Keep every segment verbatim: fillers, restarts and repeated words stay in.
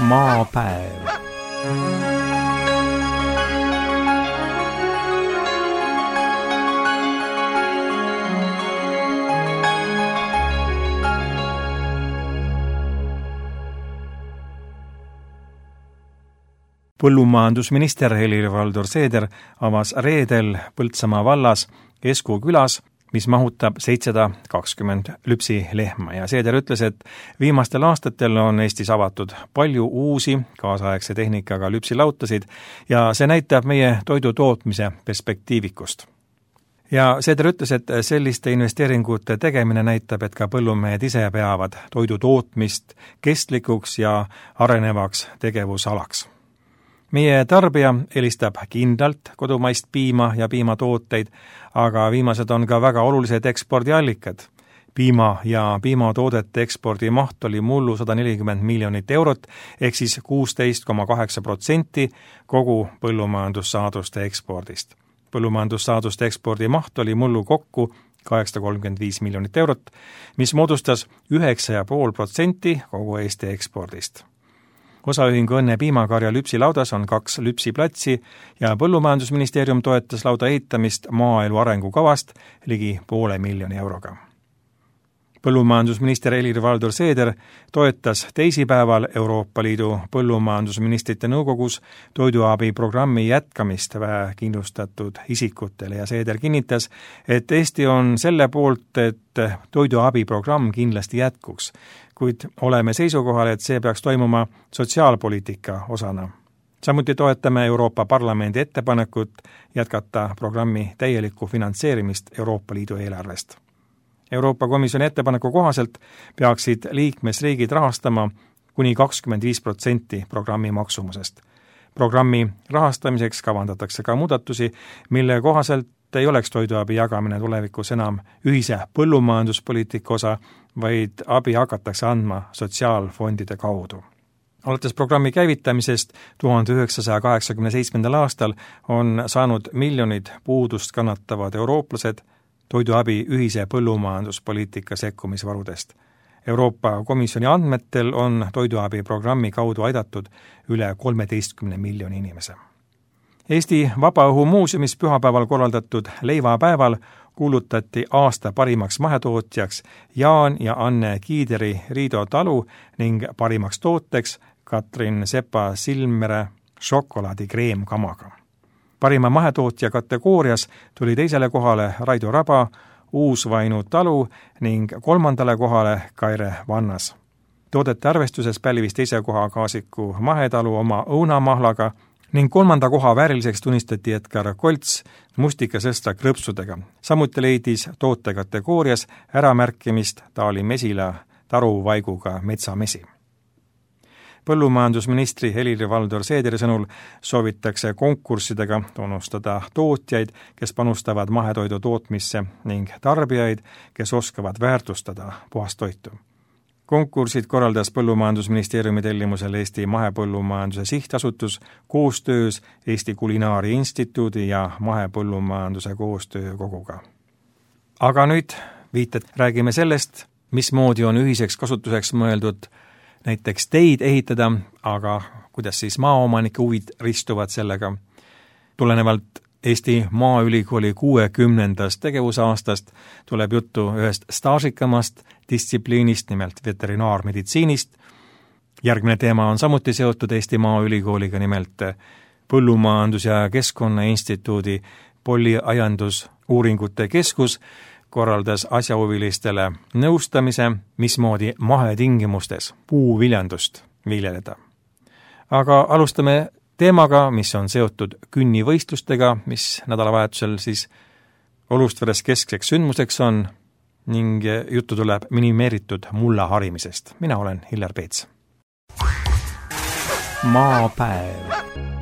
Maapäev. Põllumajandusminister Helir-Valdor Seeder avas reedel Põltsamaa vallas Esku külas, mis mahutab seitsesada kakskümmend lüpsilehma ja Seeder ütles, et viimastel aastatel on Eestis avatud palju uusi kaasaegse tehnikaga lüpsilautasid ja see näitab meie toidu tootmise perspektiivikust. Ja Seeder ütles, et selliste investeeringute tegemine näitab, et ka põllumehed ise peavad toidu tootmist kestlikuks ja arenevaks tegevusalaks. Meie tarbija elistab kindlalt kodumaist piima ja piimatooteid, aga viimased on ka väga olulised ekspordiallikad. Piima ja piimatoodete ekspordi maht oli mullu sada nelikümmend miljonit eurot, ehk siis kuusteist koma kaheksa protsenti kogu põllumajandussaaduste ekspordist. Põllumajandussaaduste ekspordi maht oli mullu kokku kaheksasada kolmkümmend viis miljonit eurot, mis moodustas üheksa koma viis protsenti kogu Eesti ekspordist. Osaühingu Õnne piimakarja lüpsilaudas on kaks lüpsiplatsi ja Põllumajandusministeerium toetas lauda ehitamist maaelu arengukavast ligi poole miljoni euroga. Põllumajandusminister Helir-Valdor Seeder toetas teisipäeval Euroopa Liidu põllumajandusministrite nõukogus toiduabiprogrammi jätkamist vähekindlustatud isikutele ja Seeder kinnitas, et Eesti on selle poolt, et toiduabiprogramm kindlasti jätkuks, kuid oleme seisukohal, et see peaks toimuma sotsiaalpoliitika osana. Samuti toetame Euroopa Parlamendi ettepanekut jätkata programmi täielikku finantseerimist Euroopa Liidu eelarvest. Euroopa Komisjoni ettepaneku kohaselt peaksid liikmesriigid rahastama kuni kakskümmend viis protsenti programmi maksumusest. Programmi rahastamiseks kavandatakse ka muudatusi, mille kohaselt ei oleks toiduabi jagamine tulevikus enam ühise põllumajanduspoliitika osa, vaid abi hakatakse andma sotsiaalfondide kaudu. Alates programmi käivitamisest tuhande üheksasaja kaheksakümne seitsmendal aastal on saanud miljonid puudust kannatavad eurooplased toiduabi ühise põllumajanduspoliitika sekkumisvarudest. Euroopa Komisjoni andmetel on toiduabiprogrammi kaudu aidatud üle kolmeteistkümne miljoni inimese. Eesti Vabaõhumuuseumis pühapäeval korraldatud leivapäeval kuulutati aasta parimaks mahetootjaks Jaan ja Anne Kiideri Riido talu ning parimaks tooteks Katrin Sepa Silmere šokolaadikreemkamaga. Parima mahetootja kategoorias tuli teisele kohale Raido Raba Uusvainu talu ning kolmandale kohale Kaire Vannas. Toodete arvestuses pälvis teise koha Kaasiku mahetalu oma õunamahlaga ning kolmanda koha vääriliseks tunnistati Edgar Kolts mustikasõstra krõpsudega. Samuti leidis toote kategoorias äramärkimist Taali Mesila taruvaiguga metsamesi. Põllumajandusministri Helir-Valdor Seederi sõnul soovitakse konkurssidega tunnustada tootjaid, kes panustavad mahetoidu tootmisse ning tarbijaid, kes oskavad väärtustada puhast toitu. Konkursid korraldas Põllumajandusministeeriumi tellimusel Eesti Mahepõllumajanduse Sihtasutus koostöös Eesti Kulinaari Instituudi ja Mahepõllumajanduse koostöökoguga. Aga nüüd viited räägime sellest, mismoodi on ühiseks kasutuseks mõeldud näiteks teid ehitada, aga kuidas siis maaomanike huvid ristuvad sellega. Tulenevalt Eesti Maaülikooli kuuekümnendast tegevusaastast tuleb juttu ühest staažikamast distsipliinist, nimelt veterinaarmeditsiinist. Järgmine teema on samuti seotud Eesti Maaülikooliga, nimelt Põllumajandus- ja Keskkonnainstituudi Polliaiandusuuringute Keskus korraldas asjahuvilistele nõustamise, mismoodi mahetingimustes puuviljandust viljeleda. Aga alustame teemaga, mis on seotud künnivõistlustega, mis nädalavahetusel siis Olustveres keskseks sündmuseks on ning juttu tuleb minimeeritud mulla harimisest. Mina olen Hillar Peets. Maapäev.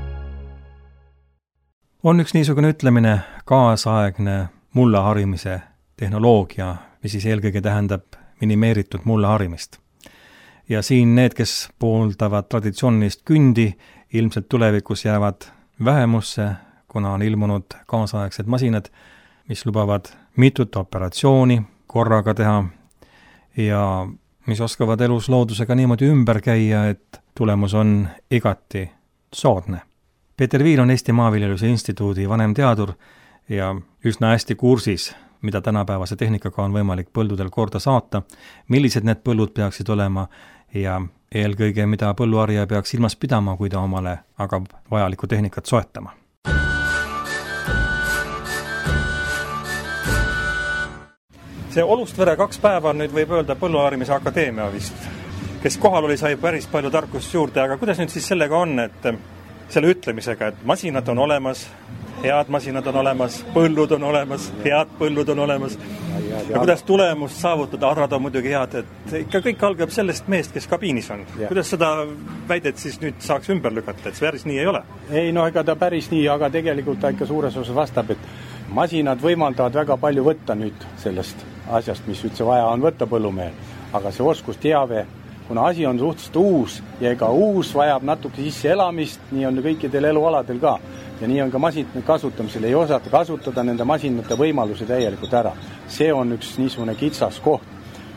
On üks niisugune ütlemine kaasaegne mulla harimise tehnoloogia, mis siis eelkõige tähendab minimeeritud mulla harimist. Ja siin need, kes pooldavad traditsioonilist kündi, ilmselt tulevikus jäävad vähemusse, kuna on ilmunud kaasaegsed masinad, mis lubavad mitut operatsiooni korraga teha ja mis oskavad elus loodusega niimoodi ümber käia, et tulemus on igati soodne. Peeter Viil on Eesti Maaviljeluse Instituudi vanemteadur ja üsna hästi kursis, mida tänapäevase tehnikaga on võimalik põldudel korda saata, millised need põllud peaksid olema ja eelkõige, mida põlluharija peaks silmas pidama, kui ta omale hakkab vajalikku tehnikat soetama. See Olustvere kaks päeva nüüd võib öelda Põlluharimise Akadeemia vist, kes kohal oli, sai päris palju tarkust juurde, aga kuidas nüüd siis sellega on, et selle ütlemisega, et masinad on olemas, head masinad on olemas, põllud on olemas, head põllud on olemas ja, ja kuidas tulemust saavutada, adrad on muidugi head, et ikka kõik algab sellest meest, kes kabiinis on. Ja. Kuidas seda väidet siis nüüd saaks ümber lükata, et see päris nii ei ole? Ei, no ega ta päris nii, aga tegelikult ta ikka suures osas vastab, et masinad võimaldavad väga palju võtta nüüd sellest asjast, mis üldse vaja on võtta põllumehel, aga see oskusteave, kuna asi on suhteliselt uus ja ega uus vajab natuke sisse elamist, nii on kõikidel elualadel ka. Ja nii on ka masinate kasutamisel, ei osata kasutada nende masinate võimaluse täielikult ära. See on üks niisugune kitsas koht.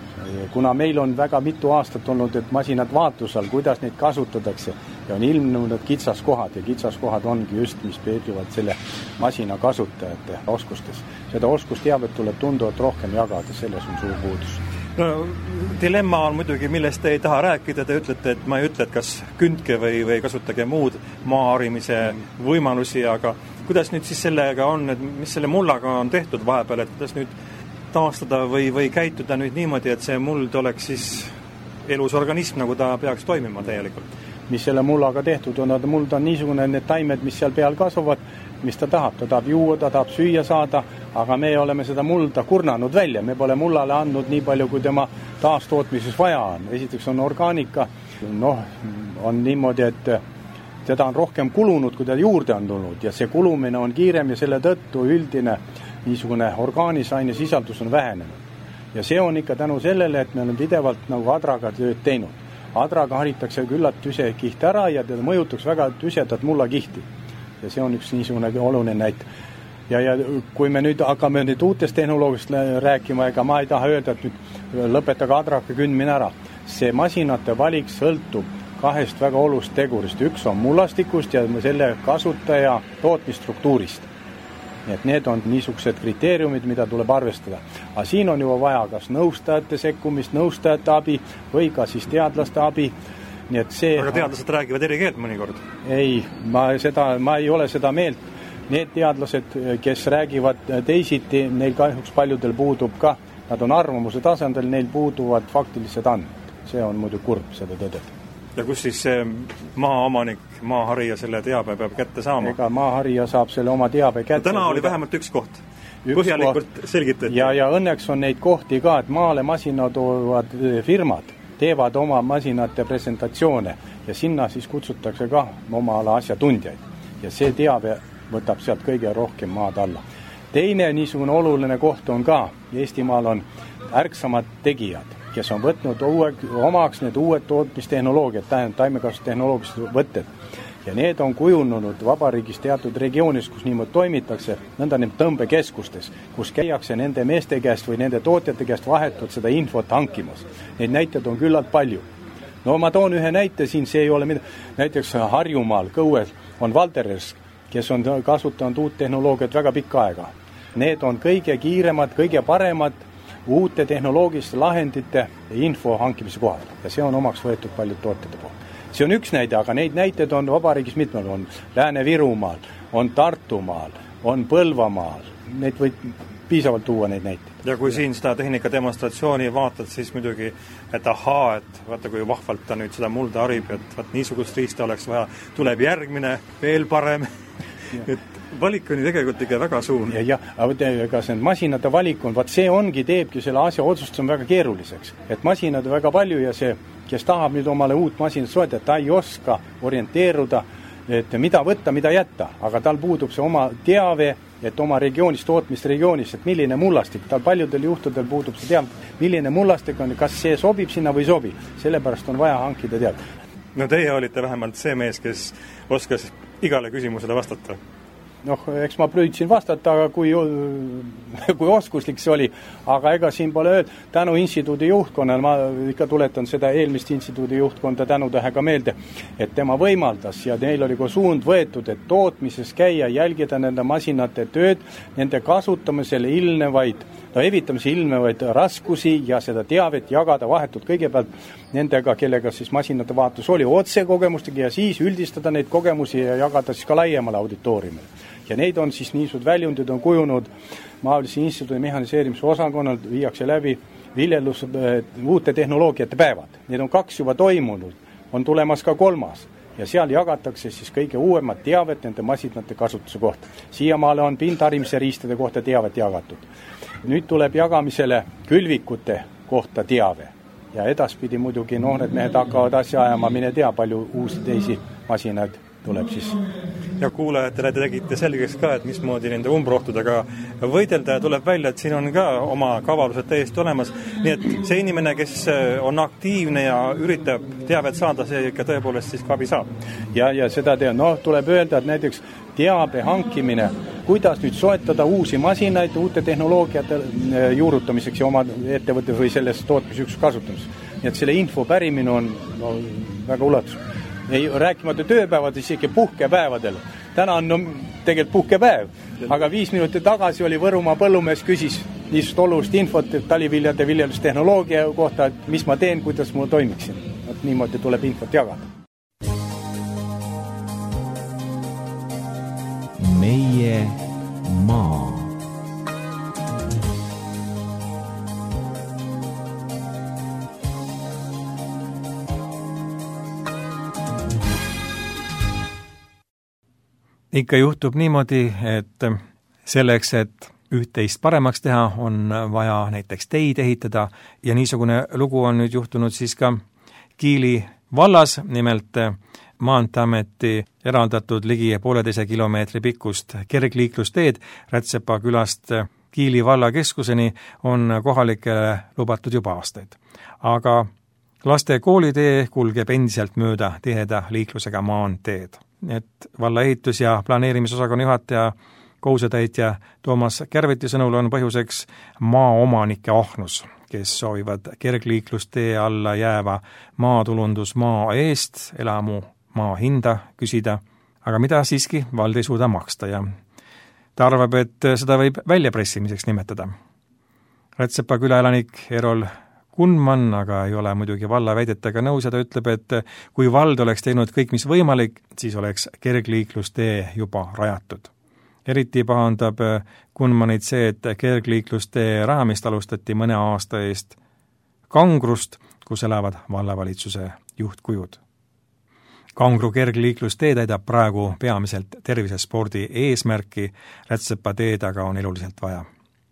Kuna meil on väga mitu aastat olnud, et masinad vaatlusel, kuidas neid kasutatakse ja on ilmnunud kitsaskohad ja kitsaskohad ongi just, mis peetuvad selle masina kasutajate oskustes. Seda oskusteavet tuleb tunduvalt rohkem jagada, selles on suur puudus. No, dilemma on muidugi, millest te ei taha rääkida, te ütlete, et ma ei ütle, et kas kündke või, või kasutage muud maaharimise võimalusi, aga kuidas nüüd siis sellega on, et mis selle mullaga on tehtud vahepeal, et kuidas nüüd taastada või, või käituda nüüd niimoodi, et see muld oleks siis elus organism, nagu ta peaks toimima täielikult. Mis selle mullaga tehtud on, muld on niisugune need taimed, mis seal peal kasvavad, mis ta tahab, ta tahab juua, ta tahab süüa saada, aga me oleme seda mulda kurnanud välja, me pole mullale andnud nii palju, kui tema taastootmises vaja on. Esiteks on orgaanika, noh, on niimoodi, et teda on rohkem kulunud, kui ta juurde on tulnud ja see kulumine on kiirem ja selle tõttu üldine niisugune orgaanisaine sisaldus on vähenenud. Ja see on ikka tänu sellele, et me oleme pidevalt nagu adraga tööd teinud. Adraga haritakse küllalt tüse kiht ära ja teda mõjutakse väga tüsedat mullakihti. Ja see on üks niisugune oluline näit. Ja, ja kui me nüüd hakkame nüüd uutest tehnoloogist rääkima, ega ma ei taha öelda, et nüüd lõpetage adraka kündmine ära. See masinate valik sõltub kahest väga olust tegurist. Üks on mullastikust ja selle kasutaja tootmisstruktuurist. Nii et need on niisugused kriteeriumid, mida tuleb arvestada. Aga siin on juba vaja kas nõustajate sekkumist, nõustajate abi või ka siis teadlaste abi. Nii et see... Aga teadlased räägivad eri keelt mõnikord? Ei, ma, seda, ma ei ole seda meelt. Need teadlased, kes räägivad teisiti, neil kahjuks paljudel puudub ka, nad on arvamuse tasandil, neil puuduvad faktilised andmed. See on muidu kurb seda tõdeda. Ja kus siis see maaomanik, maaharija selle teabe peab kätte saama? Ega maaharija saab selle oma teabe kätte. Täna oli vähemalt üks koht. Üks põhjalikult koht. Selgitati. Ja, ja õnneks on neid kohti ka, et maale masina toovad firmad, teevad oma masinate presentatsioone ja sinna siis kutsutakse ka oma ala asjatundjaid. Ja see teave võtab sealt kõige rohkem maad alla. Teine niisugune oluline koht on ka, Eestimaal on ärksamad tegijad, kes on võtnud uue, omaks need uued tootmistehnoloogiad, taimekasvustehnoloogilised võtted. Ja need on kujunenud vabariigis teatud regioonis, kus niimoodi toimitakse, nõnda need tõmbekeskustes, kus käiakse nende meeste käest või nende tootjate käest vahetult seda infot hankimas. Neid näited on küllalt palju. No ma toon ühe näite siin, see ei ole mida. Näiteks Harjumaal, Kõues on Valterers, kes on kasutanud uut tehnoloogiat väga pikka aega. Need on kõige kiiremad, kõige paremad uute tehnoloogiliste lahendite info hankimise kohal ja see on omaks võetud paljud tootjate poolt. See on üks näide, aga neid näiteid on vabariigis mitmel, on Lääne-Virumaal, on Tartumaal, on Põlvamaal, neid võib piisavalt tuua neid näiteid. Ja kui siin seda tehnika demonstratsiooni vaatad, siis muidugi, et ahaa, et vaata kui vahvalt ta nüüd seda mulda harib, et vaat niisugust riista oleks vaja, tuleb järgmine, veel parem, et valik on tegelikult ikka väga suur. Ja, ja, aga see masinate valik on, vaat see ongi, teebki selle asja otsustuse väga keeruliseks. Et masinad on väga palju ja see, kes tahab nüüd omale uut masinat soetada, ta ei oska orienteeruda, et mida võtta, mida jätta, aga tal puudub see oma teave, et oma regioonis, tootmisregioonis, et milline mullastik, tal paljudel juhtudel puudub see teave, milline mullastik on, kas see sobib sinna või sobi, sellepärast on vaja hankida teada. No teie olite vähemalt see mees, kes oskas igale küsimusele vastata. noh, eks ma püüdsin vastata, aga kui, kui oskuslik see oli, aga ega siin pole öeld, tänu instituudi juhtkonnal, ma ikka tuletan seda eelmist instituudi juhtkonda tänutähega meelde, et tema võimaldas ja neil oli ka suund võetud, et tootmises käia, jälgida nende masinate tööd, nende kasutamisele ilnevaid, no evitamise ilnevaid raskusi ja seda teavet jagada vahetult kõigepealt nendega, kellega siis masinate vaatus oli otse kogemustega ja siis üldistada neid kogemusi ja jagada siis ka laiemale auditooriumile. Ja neid on siis niisugused väljundid on kujunud Maaülise instituudi mehaniseerimise osakonnal, viiakse läbi viljelus uute tehnoloogiate päevad. Need on kaks juba toimunud, on tulemas ka kolmas ja seal jagatakse siis kõige uuemat teavet nende masinate kasutuse kohta. Siiamaale on pindharimise riistade kohta teavet jagatud. Nüüd tuleb jagamisele külvikute kohta teave ja edaspidi muidugi noored mehed hakkavad asja ajama, mine tea, palju uusi teisi masinaid tuleb siis. Ja kuulajatele te tegite selgeks ka, et mismoodi nende umbrohtudega võidelda ja tuleb välja, et siin on ka oma kavalused täiesti olemas. Nii et see inimene, kes on aktiivne ja üritab teavet saada, see ikka tõepoolest siis ka abi saab. Ja, ja seda teha. No, tuleb öelda, et näiteks teabe hankimine, kuidas nüüd soetada uusi masinaid uute tehnoloogiate juurutamiseks ja oma ettevõtte või selles tootmisüksuse kasutamiseks. Nii et selle info pärimine on no, väga ulatus. Ei rääkimata tööpäevad, isegi puhkepäevadel. Täna on no, tegelikult puhkepäev, aga viis minutit tagasi oli Võrumaa põllumees küsis niisugust olulist infot, et taliviljade viljelustehnoloogia kohta, et mis ma teen, kuidas ma toimiksin. Et niimoodi tuleb infot jagada. Meie maa. Ikka juhtub niimoodi, et selleks, et üht-teist paremaks teha, on vaja näiteks teid ehitada ja niisugune lugu on nüüd juhtunud siis ka Kiili vallas, nimelt Maanteeameti eraldatud ligi pooleteise kilomeetri pikkust kergliiklusteed Rätsepa külast Kiili valla keskuseni on kohalikele lubatud juba aastaid. Aga laste koolitee kulgeb endiselt mööda tiheda liiklusega maanteed. Et valla ehitus- ja planeerimisosakonna juhataja kohusetäitja Toomas Kärviti sõnul on põhjuseks maaomanike ahnus, kes soovivad kergliiklustee alla jääva maatulundusmaa eest elamu maa hinda küsida, aga mida siiski vald ei suuda maksta ja ta arvab, et seda võib väljapressimiseks nimetada. Rätsepa külaelanik Erol Kunman aga ei ole muidugi valla väidetega nõus ja ta ütleb, et kui vald oleks teinud kõik, mis võimalik, siis oleks kergliiklustee juba rajatud. Eriti pahandab Kunmanit see, et kergliiklustee rajamist alustati mõne aasta eest Kangrust, kus elavad vallavalitsuse juhtkujud. Kangru kergliiklustee täidab praegu peamiselt tervisespordi eesmärki, Rätsepa teed aga on eluliselt vaja.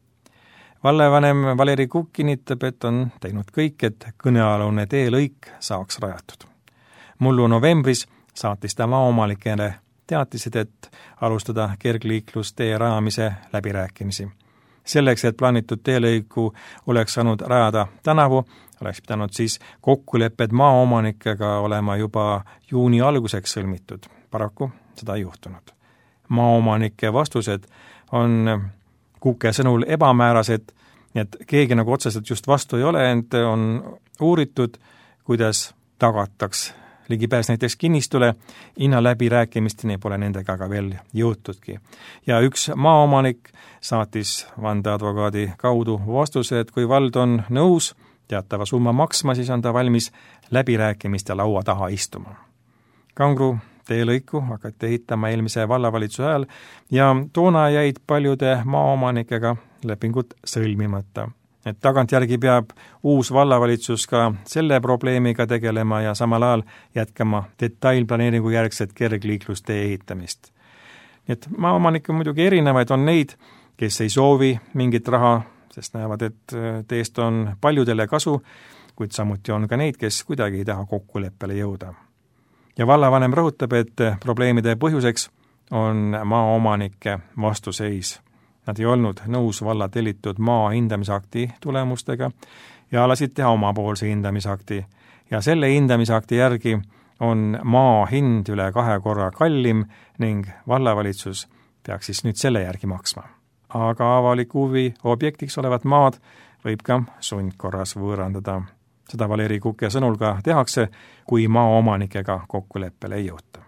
Vallevanem Valeri Kukk kinnitab, et on teinud kõik, et kõnealune teelõik saaks rajatud. Mullu novembris saatis ta maaomalikele teatised, et alustada kergliiklustee rajamise läbirääkimisi. Selleks, et plaanitud teelõiku oleks saanud rajada tänavu, oleks pidanud siis kokkulepped maaomanikega olema juba juuni alguseks sõlmitud. Paraku seda ei juhtunud. Maaomanike vastused on Kuke sõnul ebamäärased, et keegi nagu otseselt just vastu ei ole, ent on uuritud, kuidas tagataks ligipääs näiteks kinnistule, hinna läbirääkimisteni pole nendega aga veel jõutudki. Ja üks maaomanik saatis vandeadvokaadi kaudu vastuse, et kui vald on nõus teatava summa maksma, siis on ta valmis läbirääkimiste laua taha istuma. Kangru teelõiku hakati ehitama eelmise vallavalitsuse ajal ja toona jäid paljude maaomanikega lepingud sõlmimata. Et tagantjärgi peab uus vallavalitsus ka selle probleemiga tegelema ja samal ajal jätkama detailplaneeringu järgset kergliiklustee ehitamist. Nii et maaomanikke muidugi erinevaid on neid, kes ei soovi mingit raha, sest näevad, et teest on paljudele kasu, kuid samuti on ka neid, kes kuidagi ei taha kokkuleppele jõuda. Ja vallavanem rõhutab, et probleemide põhjuseks on maaomanike vastuseis. Nad ei olnud nõus valla tellitud maa hindamisakti tulemustega ja lasid teha omapoolse hindamisakti. Ja selle hindamisakti järgi on maa hind üle kahe korra kallim ning vallavalitsus peaks siis nüüd selle järgi maksma. Aga avaliku huvi objektiks olevat maad võib ka sundkorras võõrandada. Seda Valeri Kuke sõnul ka tehakse, kui maaomanikega kokkuleppele ei jõuta.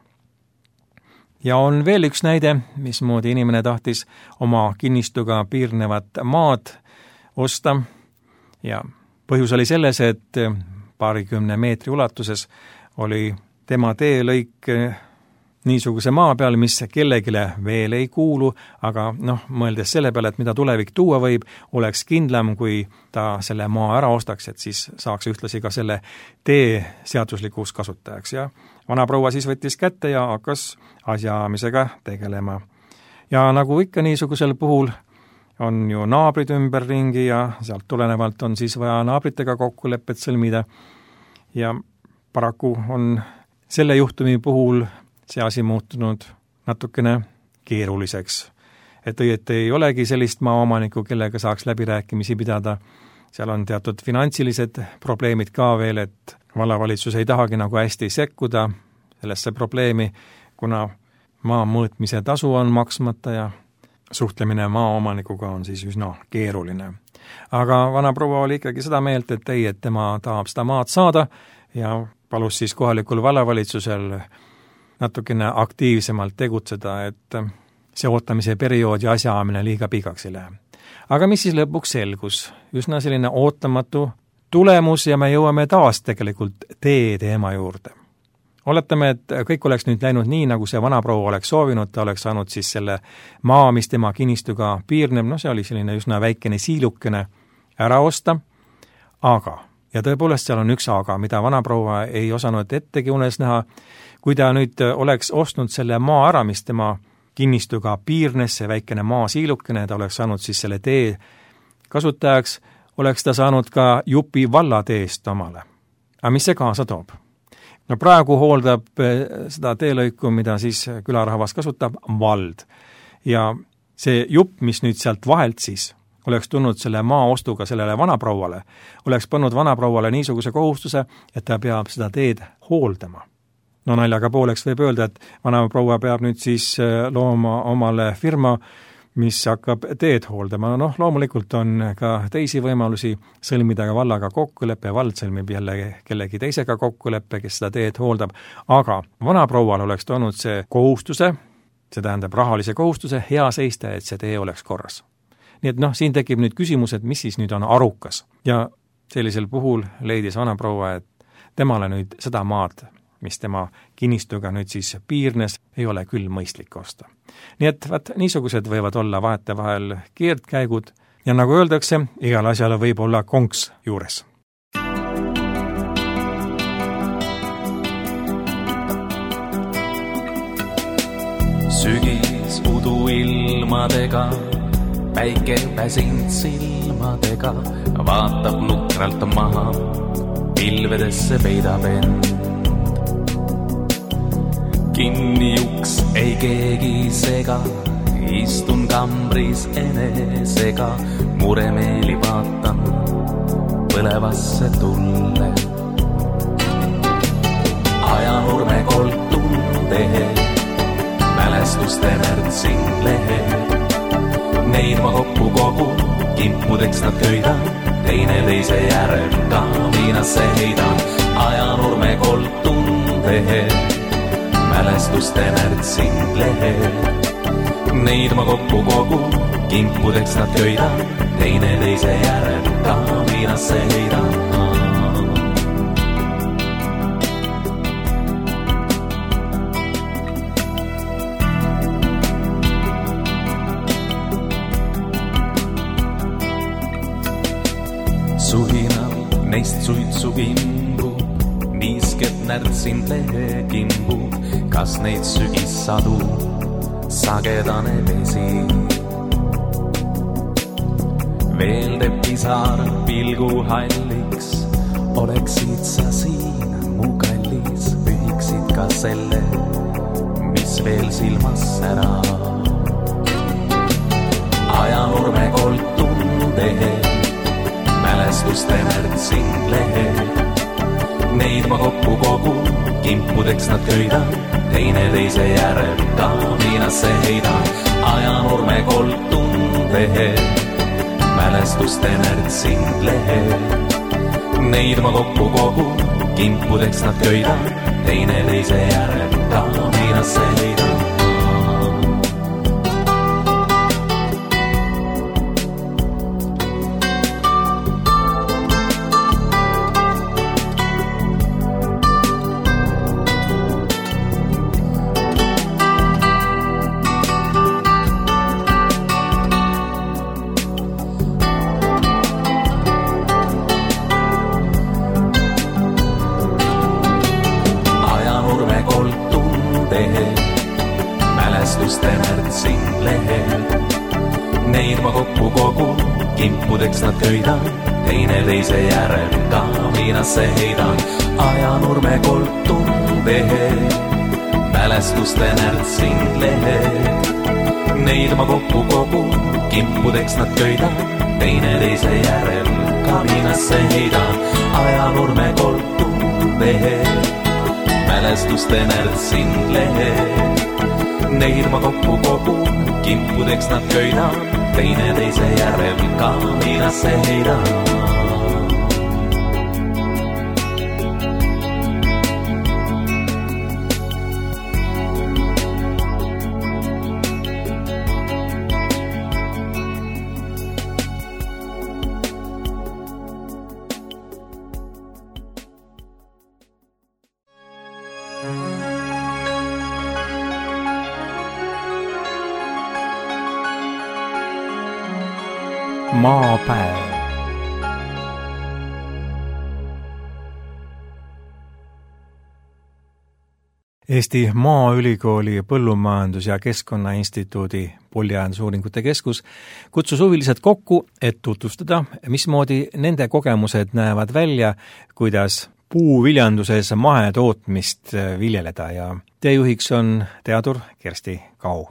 Ja on veel üks näide, mismoodi inimene tahtis oma kinnistuga piirnevat maad osta ja põhjus oli selles, et paarikümne meetri ulatuses oli tema teelõik niisuguse maa peal, mis kellegile veel ei kuulu, aga noh, mõeldes selle peale, et mida tulevik tuua võib, oleks kindlam, kui ta selle maa ära ostaks, et siis saaks ühtlasi ka selle tee seaduslikuks kasutajaks ja vanaproua siis võttis kätte ja hakkas asjaamisega tegelema. Ja nagu ikka niisugusel puhul on ju naabrid ümberringi ja sealt tulenevalt on siis vaja naabritega kokkulepet sõlmida ja paraku on selle juhtumi puhul see asi muutunud natukene keeruliseks. Et õieti ei olegi sellist maaomanikku, kellega saaks läbirääkimisi pidada. Seal on teatud finantsilised probleemid ka veel, et vallavalitsus ei tahagi nagu hästi sekkuda sellesse probleemi, kuna maa mõõtmise tasu on maksmata ja suhtlemine maaomanikuga on siis üsna keeruline. Aga vanaproua oli ikkagi seda meelt, et ei, et tema tahab seda maad saada ja palus siis kohalikul vallavalitsusel natukene aktiivsemalt tegutseda, et see ootamise periood ja asjaamine liiga pikaks ei lähe. Aga mis siis lõpuks selgus? Üsna selline ootamatu tulemus ja me jõuame taas tegelikult tee teema juurde. Oletame, et kõik oleks nüüd läinud nii, nagu see vanaproua oleks soovinud, ta oleks saanud siis selle maa, mis tema kinnistuga piirneb, no see oli selline üsna väikene siilukene ära osta, aga, ja tõepoolest seal on üks aga, mida vanaproua ei osanud ettegi unes näha, kui ta nüüd oleks ostnud selle maa ära, mis tema kinnistuga piirnes, see väikene maa siilukene, ta oleks saanud siis selle tee kasutajaks, oleks ta saanud ka jupi vallateest omale. Aga mis see kaasa toob? No praegu hooldab seda teelõiku, mida siis külarahvas kasutab, vald. Ja see jupp, mis nüüd sealt vahelt siis oleks tulnud selle maa ostuga sellele vanaprouale, oleks pannud vanaprouale niisuguse kohustuse, et ta peab seda teed hooldama. No naljaga pooleks võib öelda, et vanaproua peab nüüd siis looma omale firma, mis hakkab teed hooldama. Noh, loomulikult on ka teisi võimalusi sõlmida ka vallaga kokkuleppe, vald sõlmib jälle kellegi teisega kokkuleppe, kes seda teed hooldab, aga vanaproual oleks toonud see kohustuse, see tähendab rahalise kohustuse, hea seista, et see tee oleks korras. Nii et noh, siin tekib nüüd küsimus, et mis siis nüüd on arukas. Ja sellisel puhul leidis vanaproua, et temale nüüd seda maad, mis tema kinnistuga nüüd siis piirnes, ei ole küll mõistlik osta. Nii et vaat, niisugused võivad olla vahet vahel keerdkäigud ja nagu öeldakse, igal asjale võib olla konks juures. Sügis uduilmadega, päike väsinud silmadega, vaatab nukralt maha, pilvedesse peidab end. Kinni uks ei keegi sega, istun kambris enesega, muremeeli vaatan põlevasse tulle. Ajanurme koltun tehe, mälestuste märtsin lehe. Neid ma kokku kogu, kimpudeks nad köidan, teine teise järel ka viinasse heidan. Ajanurme koltun tehe, mälestuste märtsin lehe. Neid ma kokku kogu, kimpudeks nad köidan, teine teise järel ka viinasse heidan. Suhinal neist suitsu kimbub, niisket närtsin lehe kimbub, kas neid sügissadu sagedane vesi. Veel teeb pisar pilgu halliks, oleksid sa siin mu kallis, pühiksid ka selle, mis veel silmas ära. Ajanurme koltun tehe, mälestuste märtsin lehe. Neid ma kokku kogu, kimpudeks nad köidan, teine teise järel ka viinasse heidan. ajanurme koldtunde, mälestuste märtsind lehe. Neid ma kokku kogun, kimpudeks nad köidan, teine teise järel ka viinasse heidan. Mälestuste märtsind lehe. Neid ma kokku kogun, kimpudeks nad köidan, teine teise järel ka viinasse heidan. Ajanurme koldtunde, mälestuste märtsind lehe. Neid ma kokku kogun, kimpudeks nad köidan, teine teise järel ka viinasse heidan. Ajanurme koldtunde, mälestuste märtsind lehe. Neid ma kokku kogun, kimpudeks nad köidan, teine teise järel ka viinasse heidan. Maapäev. Eesti Maaülikooli Põllumajandus- ja Keskkonnainstituudi Pulliajandusuuringute Keskus kutsus huvilised kokku, et tutvustada, mismoodi nende kogemused näevad välja, kuidas puuviljanduses mahetootmist viljeleda ja teejuhiks on teadur Kersti Kau.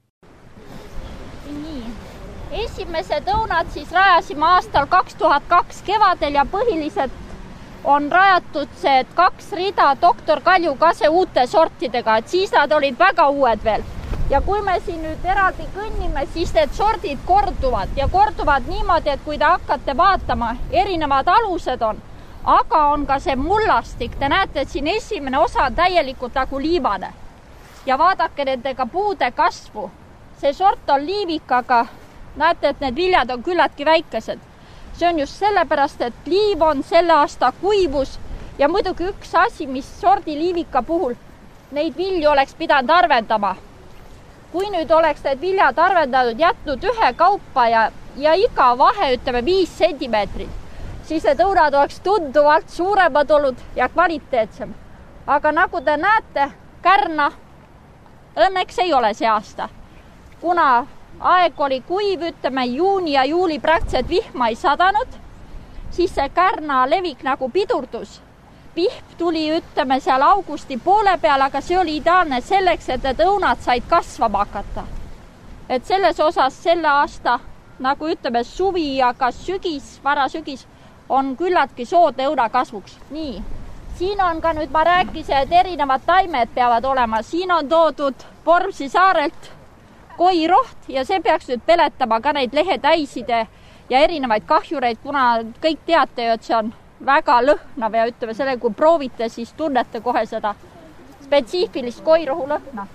Esimesed õunad siis rajasime aastal kaks tuhat kaks kevadel ja põhiliselt on rajatud see kaks rida doktor Kalju Kase uute sortidega, et siis nad olid väga uued veel. Ja kui me siin nüüd eraldi kõnnime, siis need sordid korduvad ja korduvad niimoodi, et kui te hakkate vaatama, erinevad alused on, aga on ka see mullastik. Te näete, et siin esimene osa on täielikult nagu liivane. Ja vaadake nendega puude kasvu. See sort on liivikaga. Näete, et need viljad on küllaltki väikesed. See on just sellepärast, et liiv on selle aasta kuivus ja muidugi üks asi, mis sordi liivika puhul neid vilju oleks pidanud arvendama. Kui nüüd oleks need viljad arvendatud jätnud ühe kaupa ja, ja iga vahe, ütleme, viis sentimeetrit, siis need õunad oleks tunduvalt suuremad olnud ja kvaliteetsem. Aga nagu te näete, kärna õnneks ei ole see aasta, kuna aeg oli kuiv, ütleme juuni ja juuli praktiliselt vihma ei sadanud, siis see kärna levik nagu pidurdus. Vihm tuli, ütleme, seal augusti poole peal, aga see oli ideaalne selleks, et need õunad said kasvama hakata. Et selles osas selle aasta, nagu ütleme, suvi ja ka sügis, varasügis, on küllaltki soodne õuna kasvuks. Nii, siin on ka nüüd, ma rääkisin, et erinevad taimed peavad olema. Siin on toodud Vormsi saarelt koiroht ja see peaks nüüd peletama ka neid lehetäiside ja erinevaid kahjureid, kuna kõik teate ju, et see on väga lõhnav ja ütleme selle, kui proovite, siis tunnete kohe seda spetsiifilist koirohu lõhna.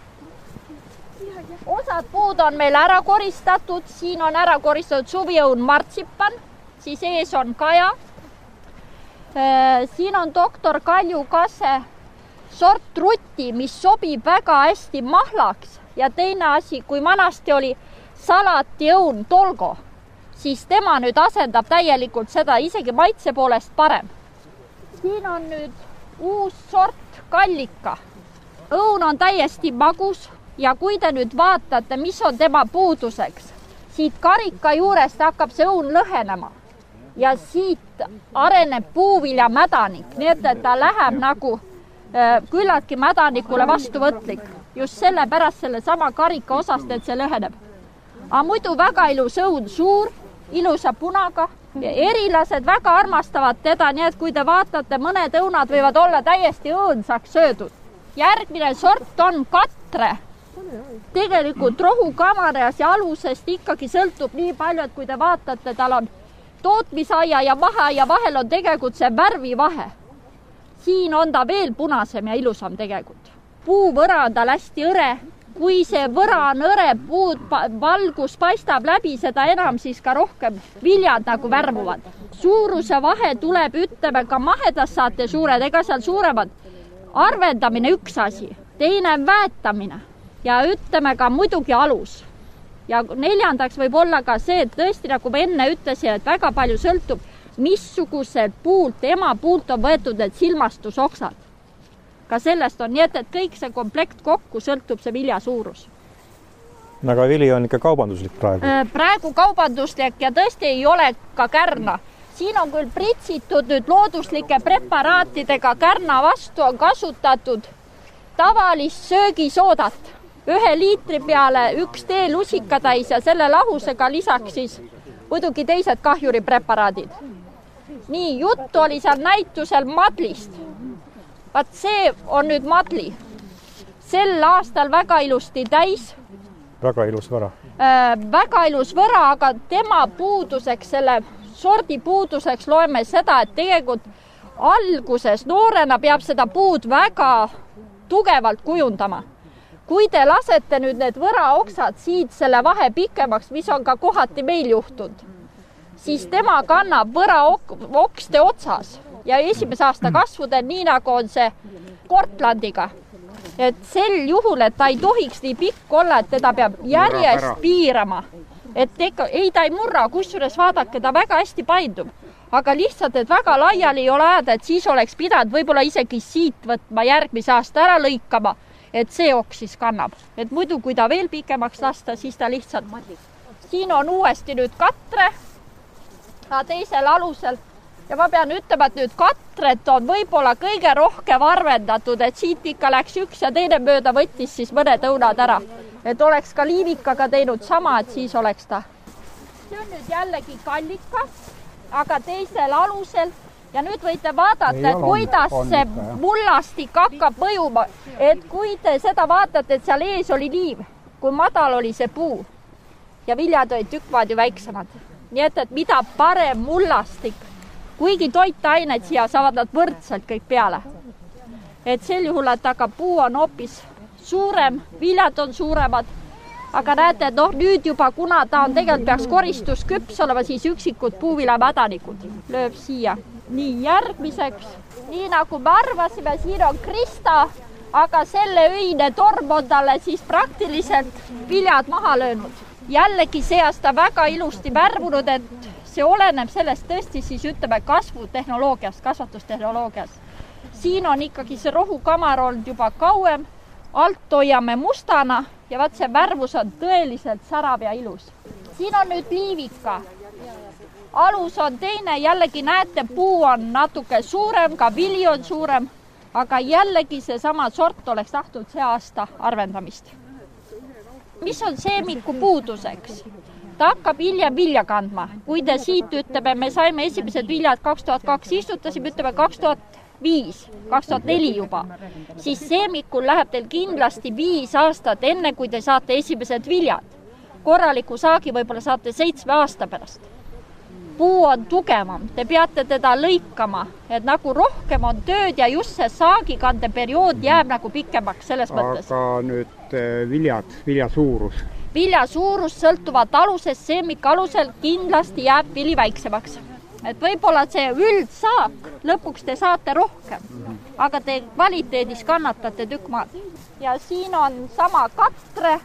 Osad puud on meil ära koristatud, siin on ära koristatud suviõun martsipan, siis ees on kaja. Siin on doktor Kalju Kase sort rutti, mis sobib väga hästi mahlaks. Ja teine asi, kui vanasti oli salatiõun tolgo, siis tema nüüd asendab täielikult seda isegi maitse poolest parem. Siin on nüüd uus sort kallika. Õun on täiesti magus ja kui te nüüd vaatate, mis on tema puuduseks, siit karika juurest hakkab see õun lõhenema ja siit areneb puuvilja mädanik, nii et, et ta läheb nagu äh, küllaltki mädanikule vastuvõtlik. Just selle pärast selle sama karika osast, et see lõheneb. Aga muidu väga ilus õun, suur, ilusa punaga. Erilased väga armastavad teda, nii et kui te vaatate, mõned õunad võivad olla täiesti õõnsaks söödud. Järgmine sort on katre. tegelikult rohukamarjas ja alusest ikkagi sõltub nii palju, et kui te vaatate, tal on tootmisaia ja maheaia vahel on tegelikult see värvivahe. Siin on ta veel punasem ja ilusam tegelikult. Puuvõra on tal hästi õre. Kui see võra on õre, puud, valgus paistab läbi, seda enam siis ka rohkem viljad nagu värvuvad. Suuruse vahe tuleb, ütleme, ka mahedas saate suured, ega seal suuremad. Arvendamine üks asi, teine väetamine ja ütleme ka muidugi alus. Ja neljandaks võib olla ka see, et tõesti, nagu ma enne ütlesin, et väga palju sõltub, missugusel puult, ema puult on võetud need silmastusoksad. Ka sellest on nii, et, et kõik see komplekt kokku sõltub see vilja suurus. Aga vili on ikka kaubanduslik praegu? Praegu kaubanduslik ja tõesti ei ole ka kärna. Siin on küll pritsitud nüüd looduslike preparaatidega kärna vastu on kasutatud tavalist söögisoodat. Ühe liitri peale üks tee lusikatäis ja selle lahusega lisaks siis muidugi teised kahjuripreparaadid. Nii, juttu oli seal näitusel madlist. Vaat see on nüüd madli. Sel aastal väga ilusti täis. Väga ilus võra. Äh, väga ilus võra, aga tema puuduseks, selle sordi puuduseks loeme seda, et tegelikult alguses noorena peab seda puud väga tugevalt kujundama. Kui te lasete nüüd need võraoksad siit selle vahe pikemaks, mis on ka kohati meil juhtunud, siis tema kannab võraokste otsas ja esimese aasta kasvudel, nii nagu on see Kortlandiga. Et sel juhul, et ta ei tohiks nii pikk olla, et teda peab järjest piirama. Et teka, ei, ta ei murra, kusjuures vaadake, ta väga hästi paindub. Aga lihtsalt, et väga laiali ei ole ajada, et siis oleks pidanud võib-olla isegi siit võtma järgmise aasta ära lõikama, et see oks siis kannab. Et muidu, kui ta veel pikemaks lasta, siis ta lihtsalt madlib. Siin on uuesti nüüd katre teisel alusel. Ja ma pean ütlema, et nüüd katret on võib-olla kõige rohkem arvendatud, et siit ikka läks üks ja teine mööda võttis siis mõned õunad ära. Et oleks ka liivikaga teinud sama, et siis oleks ta. See on nüüd jällegi kallikas, aga teisel alusel. Ja nüüd võite vaadata, et kuidas see mullastik hakkab mõjuma. Et kui te seda vaatate, et seal ees oli liiv, kui madal oli see puu ja viljad olid tükvad ju väiksemad. Nii et, et mida parem mullastik, kuigi toitained siia saavad nad võrdselt kõik peale. Et sel juhul, et aga puu on hoopis suurem, viljad on suuremad, aga näete, et noh, nüüd juba, kuna ta on tegelikult peaks koristusküps olema, siis üksikud puuviljamädanikud lööb siia. Nii järgmiseks, nii nagu me arvasime, siin on Krista, aga selle öine torm on talle siis praktiliselt viljad maha löönud. Jällegi see aasta väga ilusti värvunud, et see oleneb sellest tõesti siis ütleme kasvutehnoloogiast, kasvatustehnoloogiast. Siin on ikkagi see rohukamar olnud juba kauem, alt hoiame mustana ja vaat see värvus on tõeliselt särav ja ilus. Siin on nüüd liivika. Alus on teine, jällegi näete, puu on natuke suurem, ka vili on suurem, aga jällegi see sama sort oleks tahtnud see aasta arvendamist. Mis on seemiku puuduseks? Ta hakkab hiljem vilja kandma. Kui te siit ütleme, me saime esimesed viljad kaks tuhat kaks istutasime, ütleme kaks tuhat viis, kaks tuhat neli juba, siis seemikul läheb teil kindlasti viis aastat enne, kui te saate esimesed viljad. Korraliku saagi võib-olla saate seitsme aasta pärast. Puu on tugevam, te peate teda lõikama, et nagu rohkem on tööd ja just see saagikande periood jääb nagu pikemaks selles mõttes. Aga nüüd viljad, vilja suurus? Vilja suurus sõltuvad alusest, seemik alusel kindlasti jääb vili väiksemaks. Et võib-olla see üldsaak, lõpuks te saate rohkem, aga te kvaliteedis kannatate tükk maad. Ja siin on sama katre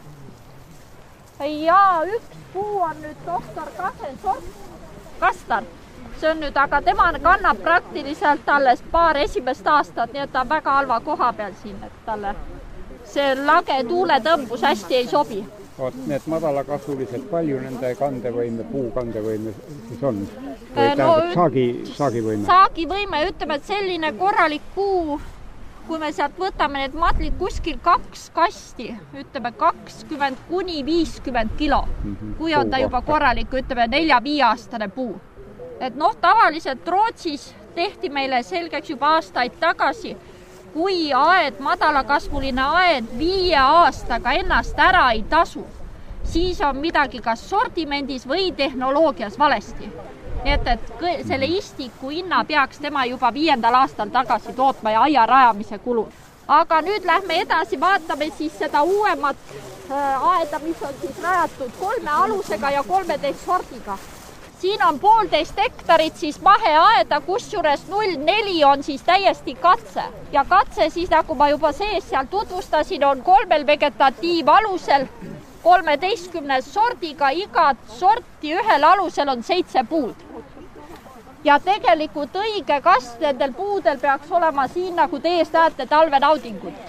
ja üks puu on nüüd doktor Kase sort. Kastar. See on nüüd, aga tema kannab praktiliselt alles paar esimest aastat, nii et ta on väga halva koha peal siin, et talle see lage tuule tõmbus hästi ei sobi. Oot, need madalakasvulised, palju nende kandevõime, puu kandevõime siis on? Või no, saagi, saagivõime? Saagivõime, ütleme, et selline korralik puu, kui me sealt võtame need madlid kuskil kaks kasti, ütleme kakskümmend kuni viiskümmend kilo, mm-hmm. kui on ta juba korralik, ütleme nelja-viie aastane puu. Et noh, tavaliselt Rootsis tehti meile selgeks juba aastaid tagasi, kui aed, madalakasvuline aed viie aastaga ennast ära ei tasu, siis on midagi kas sortimendis või tehnoloogias valesti. Nii et, et selle istiku hinna peaks tema juba viiendal aastal tagasi tootma ja aia rajamise kulud. Aga nüüd lähme edasi, vaatame siis seda uuemat aeda, mis on siis rajatud kolme alusega ja kolmeteist sordiga. Siin on poolteist hektarit siis maheaeda, kusjuures null neli on siis täiesti katse. Ja katse siis, nagu ma juba sees seal tutvustasin, on kolmel vegetatiivalusel, kolmeteistkümnes sordiga, igat sorti ühel alusel on seitse puud. Ja tegelikult õige kasv nendel puudel peaks olema siin, nagu te eest näete, talvenaudingut.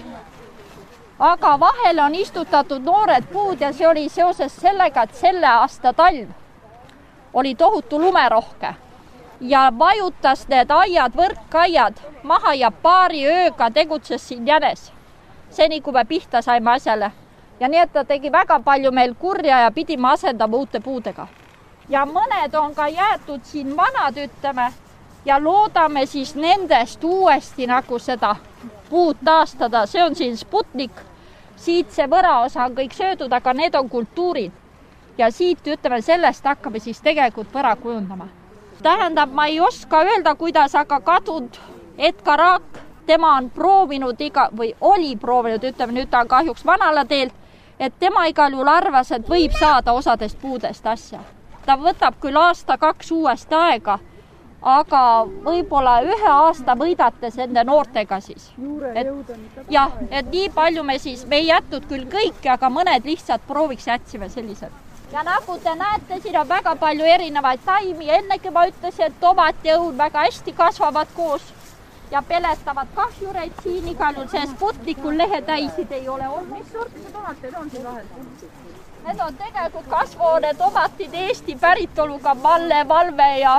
Aga vahele on istutatud noored puud ja see oli seoses sellega, et selle aasta talv oli tohutu lumerohke ja vajutas need aiad, võrkaiad maha ja paari ööga tegutses siin jänes. Seni, kui me pihta saime asjale. Ja nii, et ta tegi väga palju meil kurja ja pidime asendama uute puudega. Ja mõned on ka jäetud siin vanad, ütleme, ja loodame siis nendest uuesti nagu seda puud taastada. See on siin Sputnik, siit see võraosa on kõik söödud, aga need on kultuurid. Ja siit, ütleme, sellest hakkame siis tegelikult võra kujundama. Tähendab, ma ei oska öelda, kuidas, aga kadunud Edgar Raak, tema on proovinud iga, või oli proovinud, ütleme, nüüd ta on kahjuks vanala teel, et tema igal juhul arvas, et võib saada osadest puudest asja. Ta võtab küll aasta kaks uuesti aega, aga võib-olla ühe aasta võidates enne noortega siis. Et, jah, et nii palju me siis, me ei jätnud küll kõiki, aga mõned lihtsalt prooviks jätsime sellised. Ja nagu te näete, siin on väga palju erinevaid taimi. Ennegi ma ütlesin, et tomat ja õun väga hästi kasvavad koos ja peletavad kahjureid siin. Igal juhul see Sputnikul lehetäisid ei ole olnud. Mis sortide tomateid on siin vahel? Need on tegelikult kasvuhoone tomatid Eesti päritoluga, Valle, Valve ja...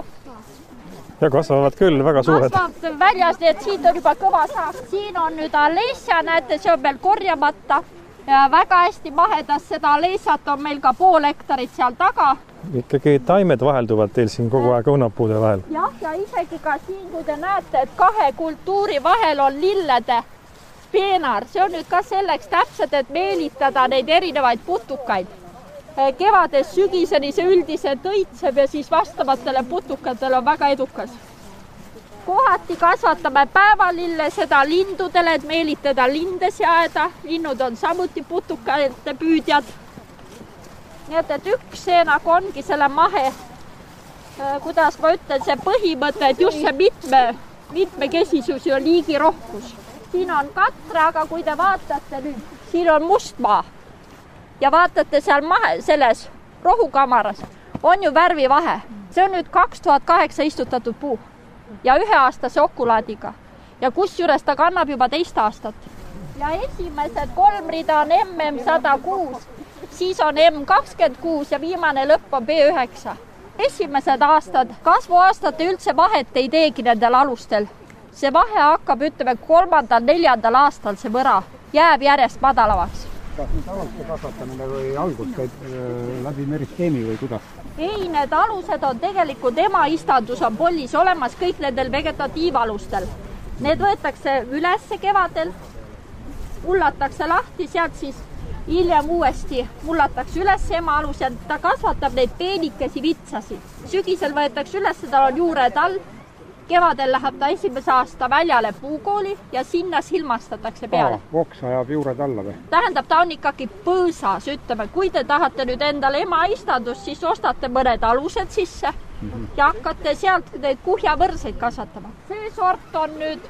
Ja kasvavad küll väga suured. Kasvavad väljas, nii et siin on juba kõva saak. Siin on nüüd Alessia, näete, see on meil korjamata. Ja väga hästi mahedas seda Alessiat on meil ka pool hektarit seal taga. Ikkagi taimed vahelduvad teil siin kogu aeg õunapuude vahel. Jah, ja isegi ka siin, kui te näete, et kahe kultuuri vahel on lillede peenar. See on nüüd ka selleks täpselt, et meelitada neid erinevaid putukaid. Kevades sügiseni see üldiselt õitseb ja siis vastavatele putukatele on väga edukas. Kohati kasvatame päevalille seda lindudele, et meelitada linde seada. Linnud on samuti putukate püüdjad. Nii et, et üks see nagu ongi selle mahe, kuidas ma ütlen, see põhimõte, et just see mitme, mitmekesisus ja liigirohkus. Siin on katre, aga kui te vaatate nüüd, siin on mustmaa. Ja vaatate seal mahe, selles rohukamaras, on ju värvivahe. See on nüüd kaks tuhat kaheksa istutatud puu. Ja ühe aastase okulaadiga. Ja kusjuures ta kannab juba teist aastat. Ja esimesed kolm rida on M M sada kuus, siis on M kakskümmend kuus ja viimane lõpp on B üheksa. Esimesed aastad, kasvuaastate üldse vahet ei teegi nendel alustel. See vahe hakkab, ütleme, kolmandal, neljandal aastal see võra jääb järjest madalavaks. Kas nüüd aluste kasvatamine või algus käib läbi meriskeemi või kuidas? Ei, need alused on tegelikult emaistandus on pollis olemas kõik nendel vegetatiivalustel. Need võetakse ülesse kevadel, mullatakse lahti, sealt siis hiljem uuesti mullatakse üles ema alus ja ta kasvatab neid peenikesi vitsasi. Sügisel võetakse üles, tal on juured all. Kevadel läheb ta esimese aasta väljale puukooli ja sinna silmastatakse peale. Voks ajab juured alla või? Tähendab, ta on ikkagi põõsas, ütleme. Kui te tahate nüüd endale emaistandust, siis ostate mõned alused sisse mm-hmm. ja hakkate sealt neid kuhjavõrseid kasvatama. See sort on nüüd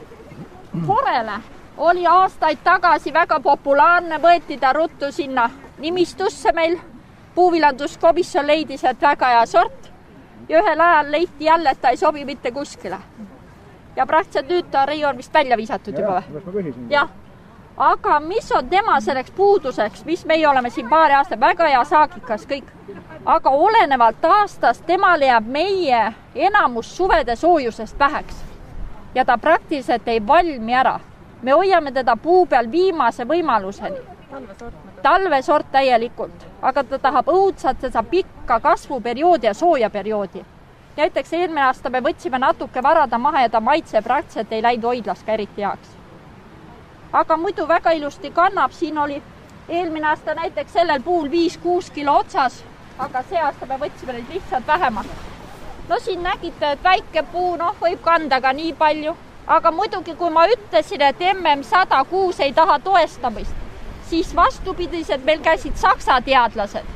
forele. Oli aastaid tagasi väga populaarne, võeti ta ruttu sinna nimistusse meil. Puuvilanduskomisjon leidis, et väga hea sort. Ja ühel ajal leiti jälle, et ta ei sobi mitte kuskile. Ja praktiliselt nüüd ta reion vist välja visatud juba. Jah, aga mis on tema selleks puuduseks, mis meie oleme siin paari aasta väga hea saagikas kõik. Aga olenevalt aastast temale jääb meie enamus suvede soojusest väheks. Ja ta praktiliselt ei valmi ära. Me hoiame teda puu peal viimase võimaluseni. Talvesort täielikult, aga ta tahab õudsat seda pikka kasvuperioodi ja sooja perioodi. Näiteks eelmine aasta me võtsime natuke varada maha ja ta maitse praktiliselt ei läinud hoidlas ka eriti heaks. aga muidu väga ilusti kannab, siin oli eelmine aasta näiteks sellel puul viis-kuus kilo otsas, aga see aasta me võtsime neid lihtsalt vähemalt. No siin nägite, et väike puu, noh, võib kanda ka nii palju, aga muidugi, kui ma ütlesin, et M M sada kuus ei taha toestamist, siis vastupidised meil käisid saksa teadlased.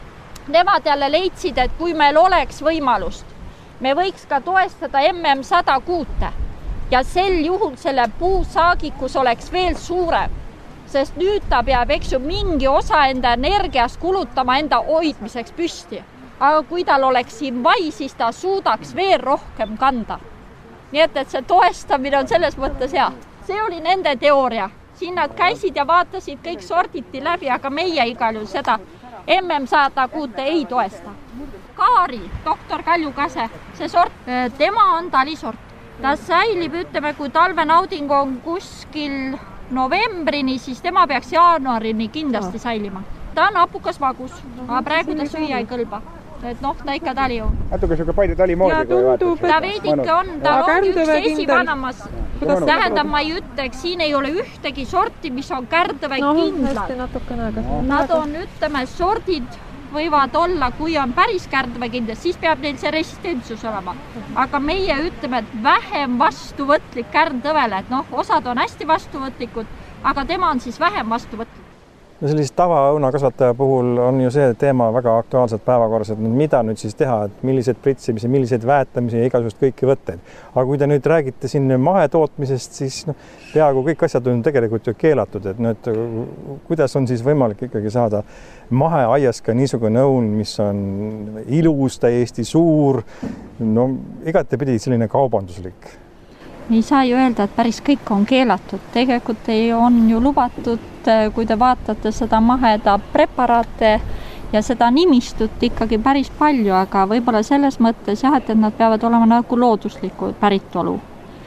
Nemad jälle leidsid, et kui meil oleks võimalust, me võiks ka toestada M M sada kuute ja sel juhul selle puusaagikus oleks veel suurem, sest nüüd ta peab, eks ju, mingi osa enda energiast kulutama enda hoidmiseks püsti. Aga kui tal oleks siin vai, siis ta suudaks veel rohkem kanda. Nii et, et see toestamine on selles mõttes hea. See oli nende teooria. Siin nad käisid ja vaatasid kõik sorditi läbi, aga meie igal juhul seda M M sada kuute ei toesta. Kaari, doktor Kalju Kase, see sort, tema on talisort. Ta säilib, ütleme, kui talvenauding on kuskil novembrini, siis tema peaks jaanuarini kindlasti säilima. Ta on apukas vagus, aga praegu ta süüa ei kõlba. Et noh, ta ikka tali on. Natuke siuke palju tali moodi. Ja tundub, ta veidike on, ta on üks esivanamas. Tähendab, ma ei ütleks, siin ei ole ühtegi sorti, mis on kärdõve kindlad. Nad on, ütleme, sordid võivad olla, kui on päris kärdõve kindlad, siis peab neil see resistentsus olema. Aga meie ütleme, et vähem vastuvõtlik kärdõvele, et noh, osad on hästi vastuvõtlikud, aga tema on siis vähem vastuvõtlik. No sellise tavaõunakasvataja puhul on ju see teema väga aktuaalselt päevakorras, et mida nüüd siis teha, et millised pritsimisi, millised väetamisi ja igasugust kõiki võtteid. Aga kui te nüüd räägite siin mahetootmisest, siis no, peaaegu kõik asjad on tegelikult ju keelatud, et nüüd, kuidas on siis võimalik ikkagi saada maheaias ka niisugune õun, mis on ilus, täiesti suur, no igatepidi selline kaubanduslik. Ei saa ju öelda, et päris kõik on keelatud. Tegelikult ei on ju lubatud, kui te vaatate seda maheda preparaate ja seda nimistut ikkagi päris palju, aga võib-olla selles mõttes jah, et nad peavad olema nagu loodusliku päritolu.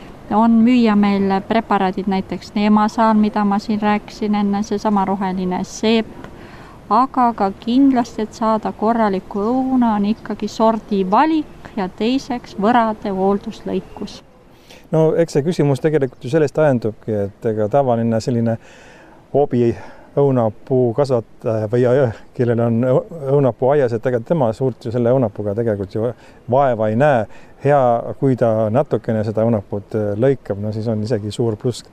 On müüa meil preparaadid näiteks neemasaal, mida ma siin rääkisin enne, see sama roheline seep, aga ka kindlasti, et saada korraliku õuna on ikkagi sordi valik ja teiseks võrade hoolduslõikus. No eks see küsimus tegelikult ju sellest ajendubki, et ega tavaline selline hobi õunapuu kasvataja või kellel on õunapuu aias, et ega tema suurt ju selle õunapuuga tegelikult ju vaeva ei näe. Hea, kui ta natukene seda õunapuud lõikab, no siis on isegi suur pluss.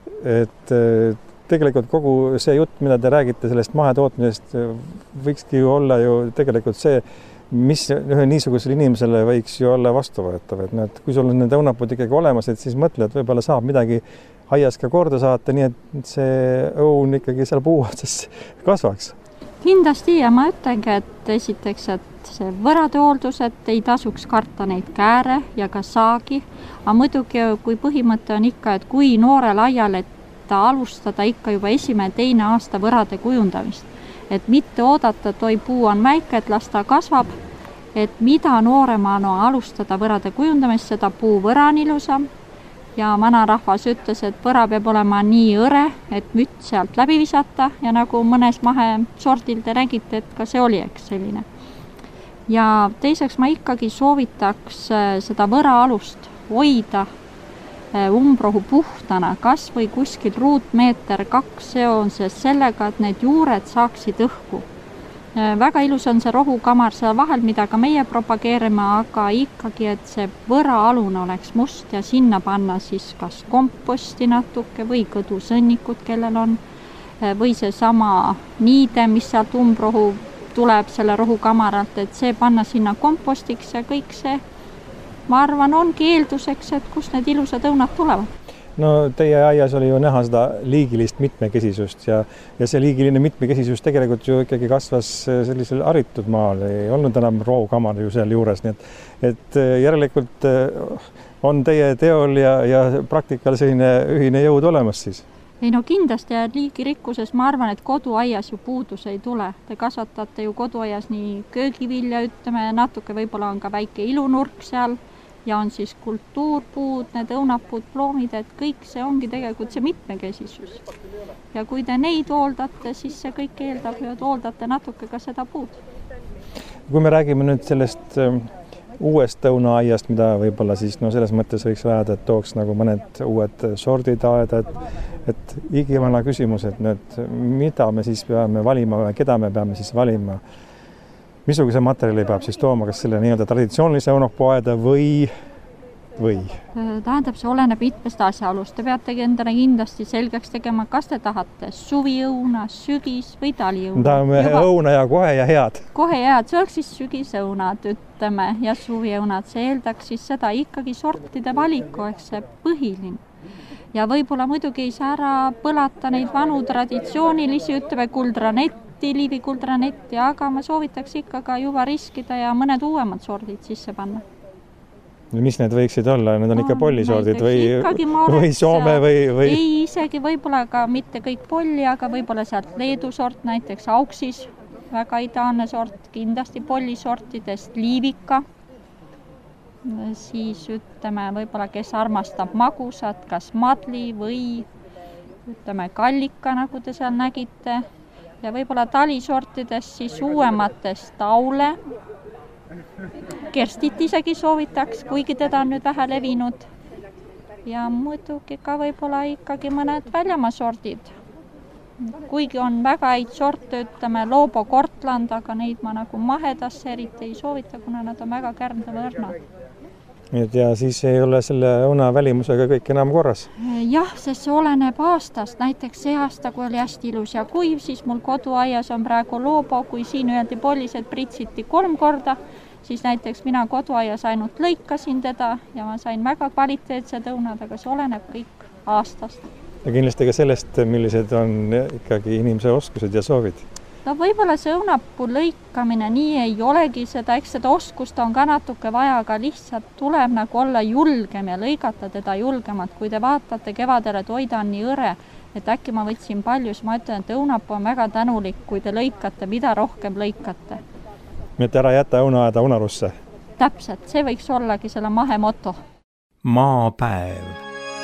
Et tegelikult kogu see jutt, mida te räägite sellest mahetootmisest, võikski ju olla ju tegelikult see, mis ühe niisugusele inimesele võiks ju olla vastuvõetav, et need, kui sul on need õunapuud ikkagi olemas, et siis mõtle, et võib-olla saab midagi aias ka korda saata, nii et see õun ikkagi seal puu otsas kasvaks. Kindlasti ja ma ütlengi, et esiteks, et see võrade hooldus, et ei tasuks karta neid kääre ja ka saagi, aga muidugi kui põhimõte on ikka, et kui noorel aial, et ta alustada ikka juba esimene teine aasta võrade kujundamist. Et mitte oodata, et oi puu on väike, et las ta kasvab, et mida nooremana alustada võrade kujundamist, seda puu võra on ilusam ja vanarahvas ütles, et võra peab olema nii õre, et mütt sealt läbi visata ja nagu mõnes mahe sordil te nägite, et ka see oli eks selline. Ja teiseks ma ikkagi soovitaks seda võra alust hoida umbrohu puhtana, kas või kuskil ruutmeeter kaks seoses sellega, et need juured saaksid õhku. Väga ilus on see rohukamar seal vahel, mida ka meie propageerime, aga ikkagi, et see võra alune oleks must ja sinna panna siis kas komposti natuke või kõdusõnnikut, kellel on, või see sama niide, mis sealt umbrohu tuleb selle rohukamaralt, et see panna sinna kompostiks ja kõik see ma arvan, ongi eelduseks, et kust need ilusad õunad tulevad. No teie aias oli ju näha seda liigilist mitmekesisust ja, ja see liigiline mitmekesisus tegelikult ju ikkagi kasvas sellisel haritud maal, ei olnud enam rookamar ju seal juures, nii et, et järelikult on teie teol ja, ja praktikal selline ühine jõud olemas siis? Ei no kindlasti ja liigirikkuses ma arvan, et koduaias ju puudus ei tule. Te kasvatate ju koduaias nii köögivilja, ütleme, natuke võib-olla on ka väike ilunurk seal ja on siis kultuurpuud, need õunapuud, ploomid, et kõik see ongi tegelikult see mitmekesisus. Ja kui te neid hooldate, siis see kõik eeldab ja hooldate natuke ka seda puud. Kui me räägime nüüd sellest uuest õunaaiast, mida võib-olla siis no selles mõttes võiks vajada, et tooks nagu mõned uued sordid aeda, et, et igivana küsimus, et nüüd, mida me siis peame valima või keda me peame siis valima, missuguse materjali peab siis tooma, kas selle nii-öelda traditsioonilise õunapuu aeda või või? Tähendab, see oleneb mitmest asjaolust. Te peategi endale kindlasti selgeks tegema, kas te tahate suviõuna, sügis või taliõuna. Tahame Juba... õuna ja kohe ja head. Kohe ja head, see oleks siis sügisõunad, ütleme, ja suviõunad. See eeldaks siis seda ikkagi sortide valiku, ehk see põhiline. Ja võib-olla muidugi ei saa ära põlata neid vanu traditsioonilisi, ütleme kuldranetti, liivikuldраnetti, aga ma soovitaks ikka ka juba riskida ja mõned uuemad sordid sisse panna. Mis need võiksid olla? Need on ikka pollisordid või, või Soome või, või... Ei, isegi võib-olla ka mitte kõik polli, aga võib-olla sealt Leedu sort, näiteks Auksis, väga ideaalne sort, kindlasti pollisortidest liivika. Siis ütleme, võib-olla kes armastab magusat, kas madli või ütleme kallika, nagu te seal nägite. Ja võib-olla talisortidest siis uuematest taule, kerstit isegi soovitaks, kuigi teda on nüüd vähe levinud. Ja muidugi ka võib-olla ikkagi mõned väljamaasordid. Kuigi on väga häid sorte, ütleme Lobo Kortland, aga neid ma nagu mahedasse eriti ei soovita, kuna nad on väga kärnda võrnad. Ja siis ei ole selle õuna välimusega kõik enam korras? Jah, sest see oleneb aastast. Näiteks see aasta, kui oli hästi ilus ja kuiv, siis mul koduaias on praegu Lobo, kui siin öeldi pollised pritsiti kolm korda, siis näiteks mina koduaias ainult lõikasin teda ja ma sain väga kvaliteetsed õunad, aga see oleneb kõik aastast. Ja kindlasti ka sellest, millised on ikkagi inimese oskused ja soovid? No võib-olla see õunapuu lõikamine nii ei olegi seda, eks seda oskust on ka natuke vaja, aga lihtsalt tuleb nagu olla julgem ja lõigata teda julgemalt. Kui te vaatate kevadele, toida on nii õre, et äkki ma võtsin palju, siis ma ütlen, et õunapuu on väga tänulik, kui te lõikate, mida rohkem lõikate. Nii et ära jäta õunaaeda unarusse. Täpselt, see võiks ollagi selle mahe moto. Maapäev.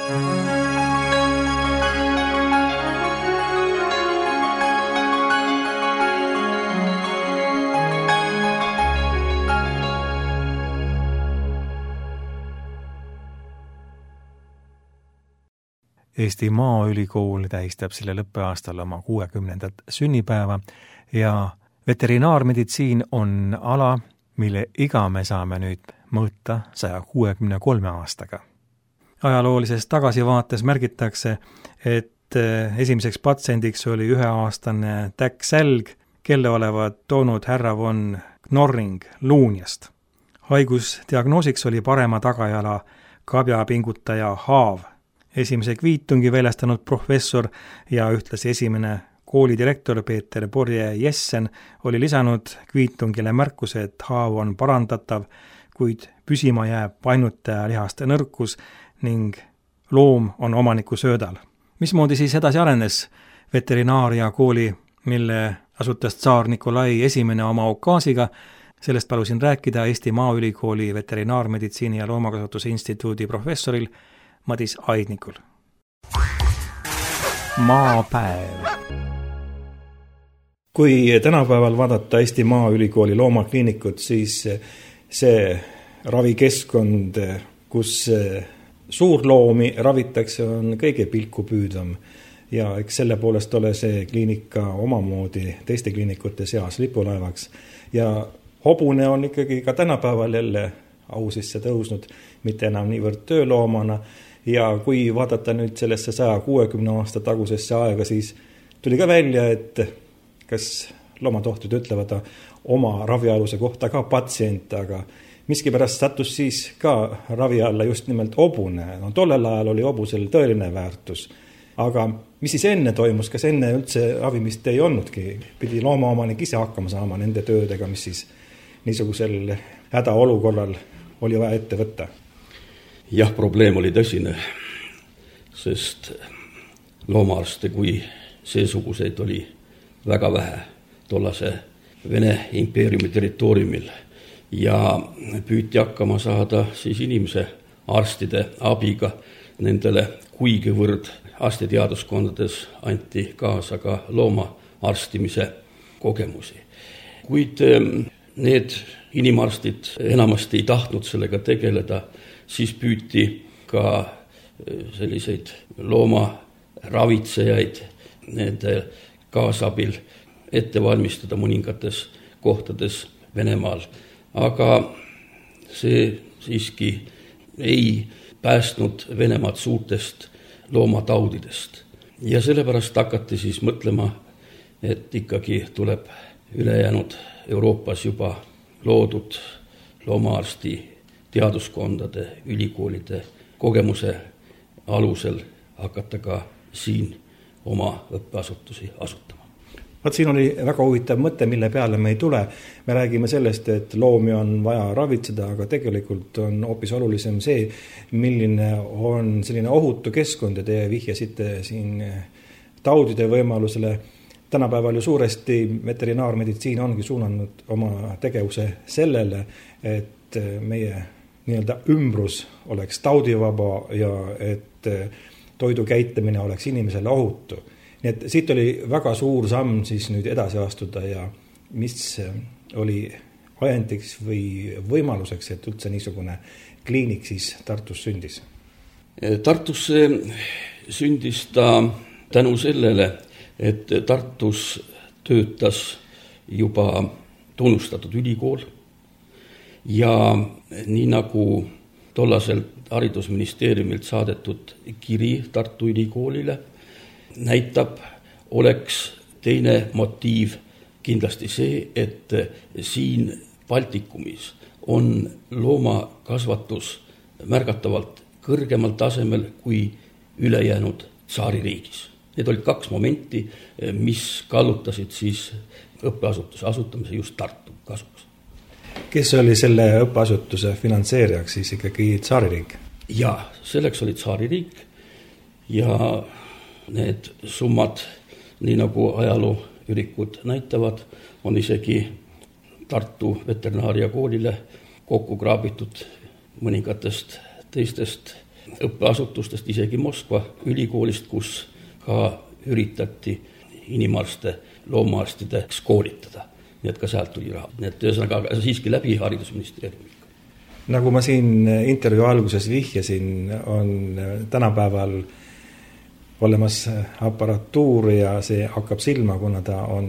Eesti Maaülikool tähistab selle lõppeaastal oma kuuekümnendat sünnipäeva ja veterinaarmeditsiin on ala, mille iga me saame nüüd mõõta saja kuuekümne kolme aastaga. Ajaloolises tagasivaates märgitakse, et esimeseks patsiendiks oli üheaastane täkk sälg, kelle olevat toonud härra von Knorring Luunjast. Haigusdiagnoosiks oli parema tagajala kabjapingutaja haav. Esimese kviitungi väljastanud professor ja ühtlasi esimene koolidirektor Peeter Borje Jessen oli lisanud kviitungile märkuse, et haav on parandatav, kuid püsima jääb painutaja lihaste nõrkus ning loom on omaniku söödal. Mismoodi siis edasi arenes veterinaaria kooli, mille asutas tsaar Nikolai esimene oma ukaasiga? Sellest palusin rääkida Eesti Maaülikooli veterinaarmeditsiini ja loomakasvatuse instituudi professoril Madis Aidnikul. Maapäev. Kui tänapäeval vaadata Eesti Maaülikooli loomakliinikut, siis see ravikeskkond, kus suurloomi ravitakse, on kõige pilkupüüdvam. Ja eks selle poolest ole see kliinika omamoodi teiste kliinikute seas lipulaevaks. Ja hobune on ikkagi ka tänapäeval jälle au sisse tõusnud, mitte enam niivõrd tööloomana. Ja kui vaadata nüüd sellesse saja kuuekümne aasta tagusesse aega, siis tuli ka välja, et kas loomatohtrid ütlevad oma ravialuse kohta ka patsient, aga miskipärast sattus siis ka ravi alla just nimelt hobune. No, tollel ajal oli hobusel tõeline väärtus. Aga mis siis enne toimus, kas enne üldse ravimist ei olnudki? Pidi loomaomanik ise hakkama saama nende töödega, mis siis niisugusel hädaolukorral oli vaja ette võtta? Jah, probleem oli tõsine, sest loomaarste kui seesuguseid oli väga vähe tollase Vene impeeriumi territooriumil ja püüti hakkama saada siis inimese arstide abiga nendele, kuigivõrd arstiteaduskondades anti kaasa ka looma arstimise kogemusi. Kuid need inimarstid enamasti ei tahtnud sellega tegeleda, siis püüti ka selliseid loomaravitsejaid nende kaasabil ette valmistada mõningates kohtades Venemaal. Aga see siiski ei päästnud Venemaad suurtest loomataudidest. Ja sellepärast hakati siis mõtlema, et ikkagi tuleb ülejäänud Euroopas juba loodud loomaarsti teaduskondade, ülikoolide kogemuse alusel hakata ka siin oma õppeasutusi asutama. Vaat siin oli väga huvitav mõte, mille peale me ei tule. Me räägime sellest, et loomi on vaja ravitseda, aga tegelikult on hoopis olulisem see, milline on selline ohutu keskkond ja te vihjasite siin taudide võimalusele. Tänapäeval ju suuresti veterinaarmeditsiin ongi suunanud oma tegevuse sellele, et meie nii-öelda ümbrus oleks taudivaba ja et toidu käitamine oleks inimesele ohutu. Nii et siit oli väga suur samm siis nüüd edasi astuda ja mis oli ajendiks või võimaluseks, et üldse niisugune kliinik siis Tartus sündis? Tartusse sündis ta tänu sellele, et Tartus töötas juba tunnustatud ülikool ja nii nagu tollasel haridusministeeriumilt saadetud kiri Tartu ülikoolile näitab, oleks teine motiiv kindlasti see, et siin Baltikumis on loomakasvatus märgatavalt kõrgemal tasemel kui ülejäänud tsaaririigis. Need olid kaks momenti, mis kallutasid siis õppeasutuse asutamise just Tartu kasuks. Kes oli selle õppeasutuse finantseerijaks siis ikkagi tsaaririik? Ja, selleks oli tsaaririik ja need summad, nii nagu ajalooürikud näitavad, on isegi Tartu veterinaariakoolile kokku kraabitud mõningatest teistest õppeasutustest, isegi Moskva ülikoolist, kus ka üritati inimarste loomaarstideks koolitada. Nii et ka sealt tuli raha. Nii et ühesõnaga siiski läbi haridusministeeriumi. Nagu ma siin intervjuu alguses vihjasin, on tänapäeval olemas aparatuur ja see hakkab silma, kuna ta on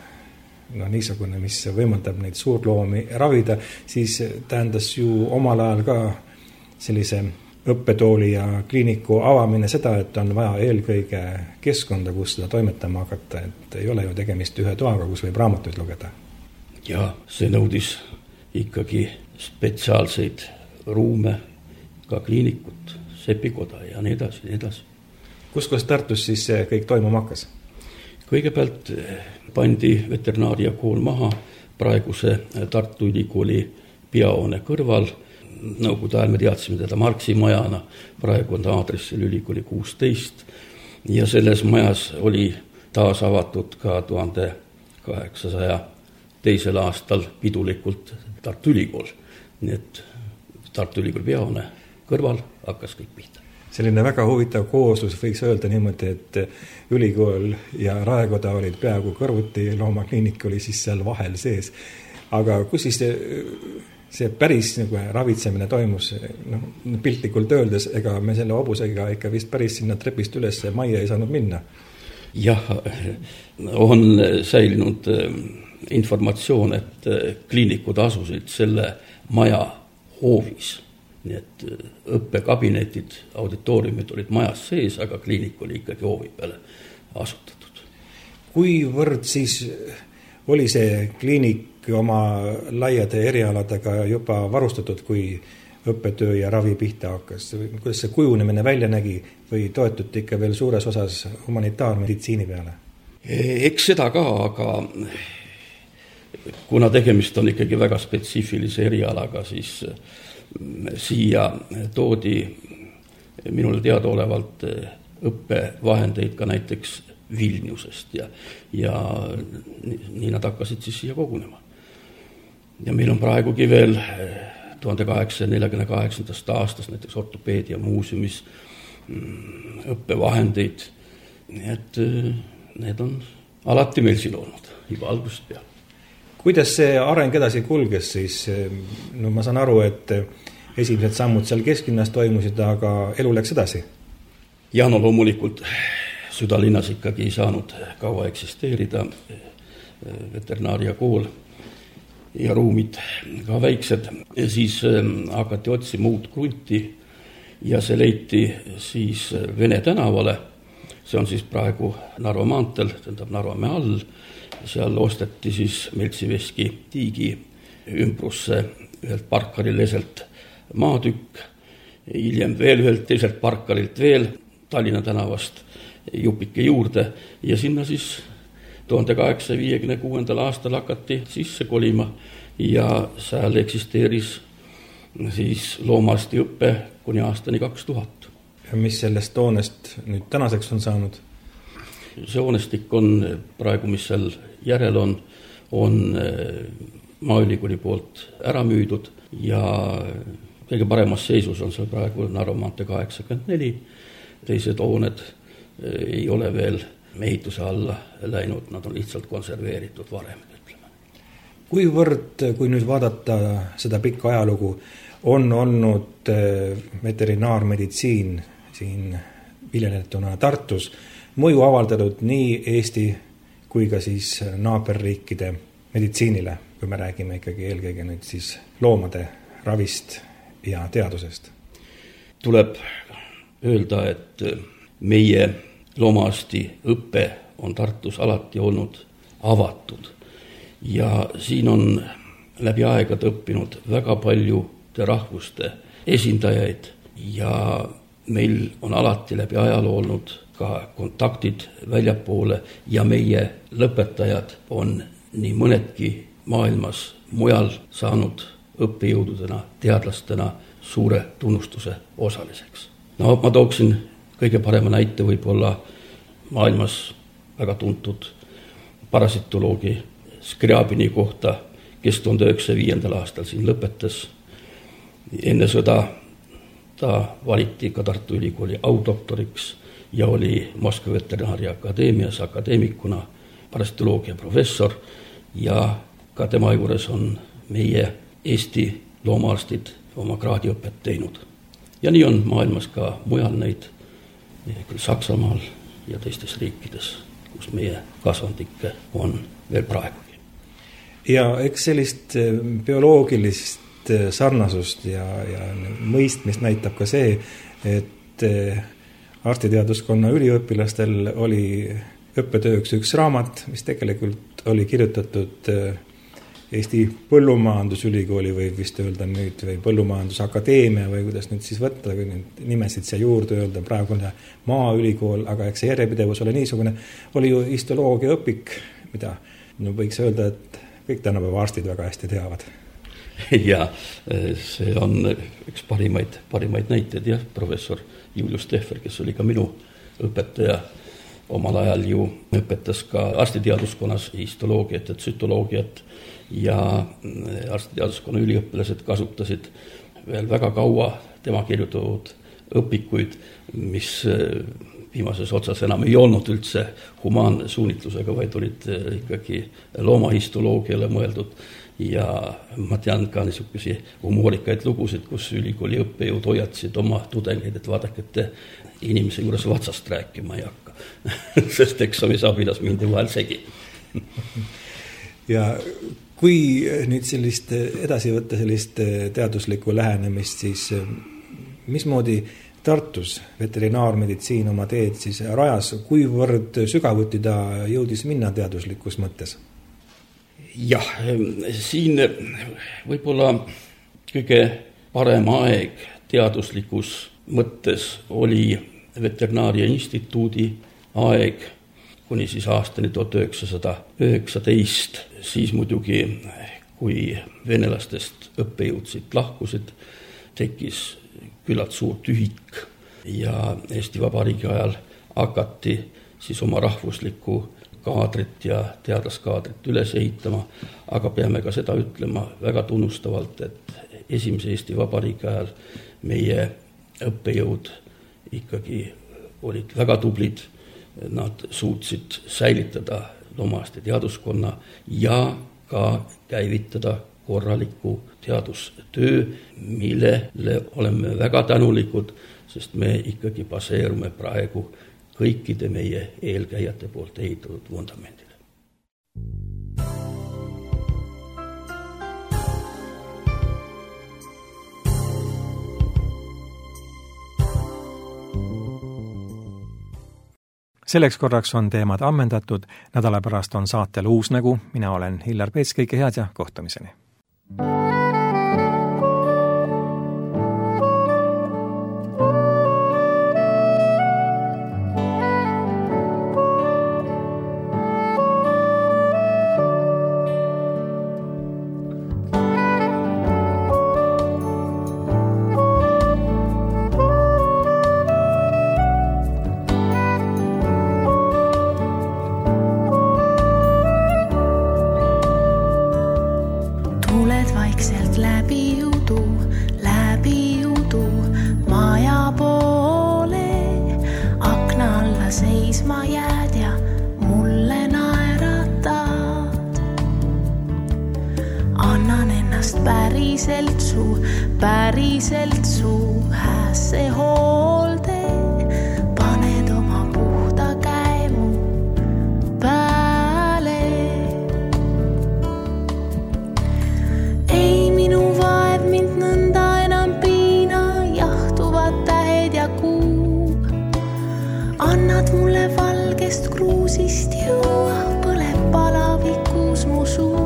no, niisugune, mis võimaldab neid suurloomi ravida, siis tähendas ju omal ajal ka sellise õppetooli ja kliiniku avamine seda, et on vaja eelkõige keskkonda, kus seda toimetama hakata, et ei ole ju tegemist ühe toaga, kus võib raamatuid lugeda. Ja see nõudis ikkagi spetsiaalseid ruume, ka kliinikut, sepikoda ja nii edasi, nii edasi. Kus koos Tartus siis kõik toimuma hakkas? Kõigepealt pandi veterinaariakool maha praeguse Tartu ülikooli peahoone kõrval. Nõukogude ajal me teadsime teda Marxi majana, praegu on ta aadressil ülikooli kuusteist ja selles majas oli taas avatud ka tuhande kaheksasaja teisel aastal pidulikult Tartu ülikool. Nii et Tartu ülikooli peahoone kõrval hakkas kõik pihta. Selline väga huvitav kooslus, võiks öelda niimoodi, et ülikool ja Raekoda olid peaaegu kõrvuti, loomakliinik oli siis seal vahel sees. Aga kus siis see, see päris nagu ravitsemine toimus, no, piltlikult öeldes, ega me selle hobusega ikka vist päris sinna trepist üles majja ei saanud minna? Jah, on säilinud informatsioon, et kliinikud asusid selle maja hoovis. Nii et õppekabinetid, auditooriumid olid majas sees, aga kliinik oli ikkagi hoovi peale asutatud. Kuivõrd siis oli see kliinik oma laiade erialadega juba varustatud, kui õppetöö ja ravi pihta hakkas? Kuidas see kujunemine välja nägi või toetuti ikka veel suures osas humanitaarmeditsiini peale? Eks seda ka, aga kuna tegemist on ikkagi väga spetsiifilise erialaga, siis siia toodi minule teadaolevalt õppevahendeid ka näiteks Vilniusest ja, ja nii nad hakkasid siis siia kogunema. Ja meil on praegugi veel tuhande kaheksasaja neljakümne kaheksandast aastast näiteks ortopeedia muuseumis õppevahendeid, et need on alati meil siin olnud, juba algusest peale. kuidas see areng edasi kulges siis? No ma saan aru, et esimesed sammud seal kesklinnas toimusid, aga elu läks edasi. Ja no loomulikult südalinnas ikkagi ei saanud kaua eksisteerida, veterinaaria kool ja ruumid ka väiksed. Ja siis hakati otsima uut krunti ja see leiti siis Vene tänavale. See on siis praegu Narva maantel, tähendab Narvamäe all. Seal osteti siis Meltsiveski tiigi ümbrusse ühelt parkarileselt maatükk, hiljem veel ühelt teiselt parkarilt veel Tallinna tänavast jupike juurde ja sinna siis tuhande kaheksasaja viiekümne kuuendal aastal hakati sisse kolima ja seal eksisteeris siis loomaarsti õppe kuni aastani kaks tuhat. Ja mis sellest hoonest nüüd tänaseks on saanud? See hoonestik on praegu, mis seal järel on, on Maaülikooli poolt ära müüdud ja kõige paremas seisus on seal praegu Narva maantee kaheksakümmend neli. Teised hooned ei ole veel ehituse alla läinud, nad on lihtsalt konserveeritud varem, ütleme. Kuivõrd, kui nüüd vaadata seda pikka ajalugu, on olnud veterinaarmeditsiin siin viljeletuna Tartus mõju avaldanud nii Eesti kui ka siis naaberriikide meditsiinile, kui me räägime ikkagi eelkõige nüüd siis loomade ravist ja teadusest? Tuleb öelda, et meie loomaarsti õppe on Tartus alati olnud avatud ja siin on läbi aegade õppinud väga paljude rahvuste esindajaid ja meil on alati läbi ajaloo olnud ka kontaktid väljapoole ja meie lõpetajad on nii mõnedki maailmas mujal saanud õppejõududena, teadlastena suure tunnustuse osaliseks. No ma tooksin kõige parema näite võib-olla maailmas väga tuntud parasitoloogi Skriabini kohta, kes tuhande üheksasaja viiendal aastal siin lõpetas. Enne sõda ta valiti ka Tartu Ülikooli audoktoriks ja oli Moskva veterinaaria akadeemias akadeemikuna parasitoloogia professor ja ka tema juures on meie Eesti loomaarstid oma kraadiõpet teinud. Ja nii on maailmas ka mujal neid, küll Saksamaal ja teistes riikides, kus meie kasvandikke on veel praegugi. Ja eks sellist bioloogilist sarnasust ja, ja mõistmist näitab ka see, et arstiteaduskonna üliõpilastel oli õppetööks üks raamat, mis tegelikult oli kirjutatud Eesti Põllumajandusülikooli või vist öelda nüüd või Põllumajandusakadeemia või kuidas nüüd siis võtta, kui nüüd nimesid siia juurde öelda, praegune Maaülikool, aga eks see järjepidevus oli niisugune, oli ju histoloogia õpik, mida no võiks öelda, et kõik tänapäeva arstid väga hästi teavad. Ja see on üks parimaid, parimaid näiteid, jah, professor Julius Tehver, kes oli ka minu õpetaja, omal ajal ju õpetas ka arstiteaduskonnas histoloogiat ja tsütoloogiat ja arstiteaduskonna üliõpilased kasutasid veel väga kaua tema kirjutatud õpikuid, mis viimases otsas enam ei olnud üldse humaansuunitlusega, vaid olid ikkagi loomahistoloogiale mõeldud. Ja ma tean ka niisuguse humoorikaid lugusid, kus ülikooli õppejõud hoiatasid oma tudengeid, et vaadake, et inimese juures vatsast rääkima ei hakka, sest eksamis abinas mindi vahel segi. Ja kui nüüd sellist edasi võtta sellist teaduslikku lähenemist, siis mismoodi Tartus veterinaarmeditsiin oma teed siis rajas, kuivõrd sügavuti ta jõudis minna teaduslikus mõttes? Jah, siin võib-olla kõige parem aeg teaduslikus mõttes oli veterinaaria instituudi aeg kuni siis aastani tuhat üheksasada üheksateist, siis muidugi, kui venelastest õppejõud siit lahkusid, tekkis küllalt suur tühik ja Eesti Vabariigi ajal hakati siis oma rahvuslikku kaadrit ja teadlaskaadrit üles ehitama, aga peame ka seda ütlema väga tunnustavalt, et esimese Eesti Vabariigi ajal meie õppejõud ikkagi olid väga tublid, nad suutsid säilitada loomaarsti teaduskonna ja ka käivitada korraliku teadustöö, millele oleme väga tänulikud, sest me ikkagi baseerume praegu kõikide meie eelkäijate poolt ehitatud vundamendile. Selleks korraks on teemad ammendatud, nädala pärast on saatel uus nägu, mina olen Hillar Peets, kõike head ja kohtumiseni! Päriselt su, päriselt su häässe hoolde, paned oma puhta käimu pääle. Ei minu vaev mind nõnda enam piina, jahtuvad tähed ja kuu. Annad mulle valgest kruusist juua, põleb palavikus mu suu.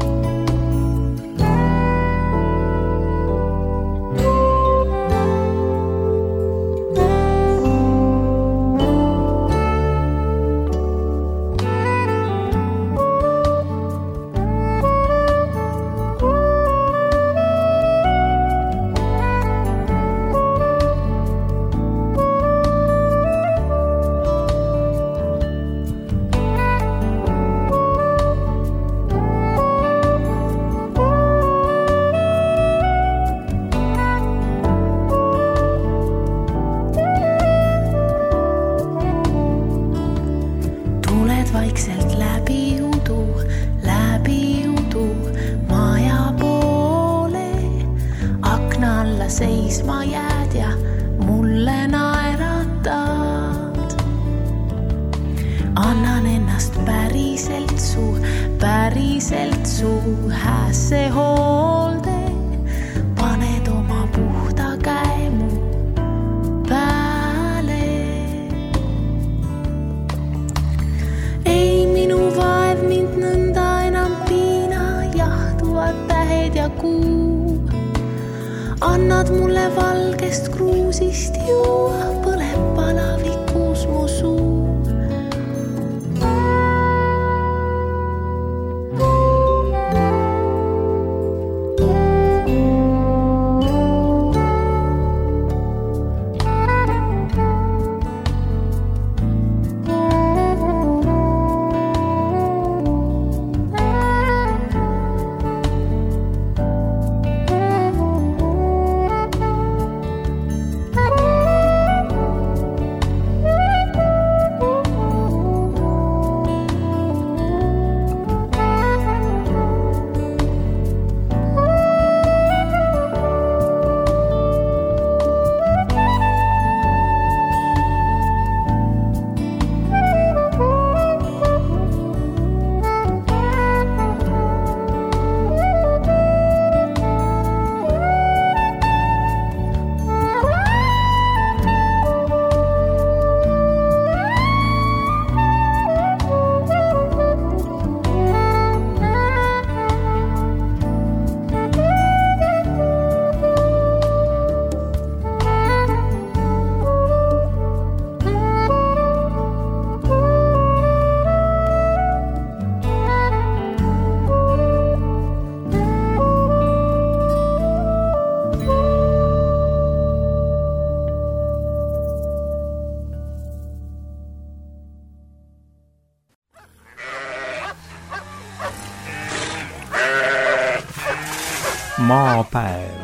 Vaikselt läbi udu, läbi udu maja poole, akna alla seisma jääd ja mulle naeratad. Annan ennast päriselt su, päriselt su häässe hoolde, paned oma puhta käimu pääle. Tähed ja kuu, annad mulle valgest kruusist juua, põleb palavikus mu suu. Maapäev.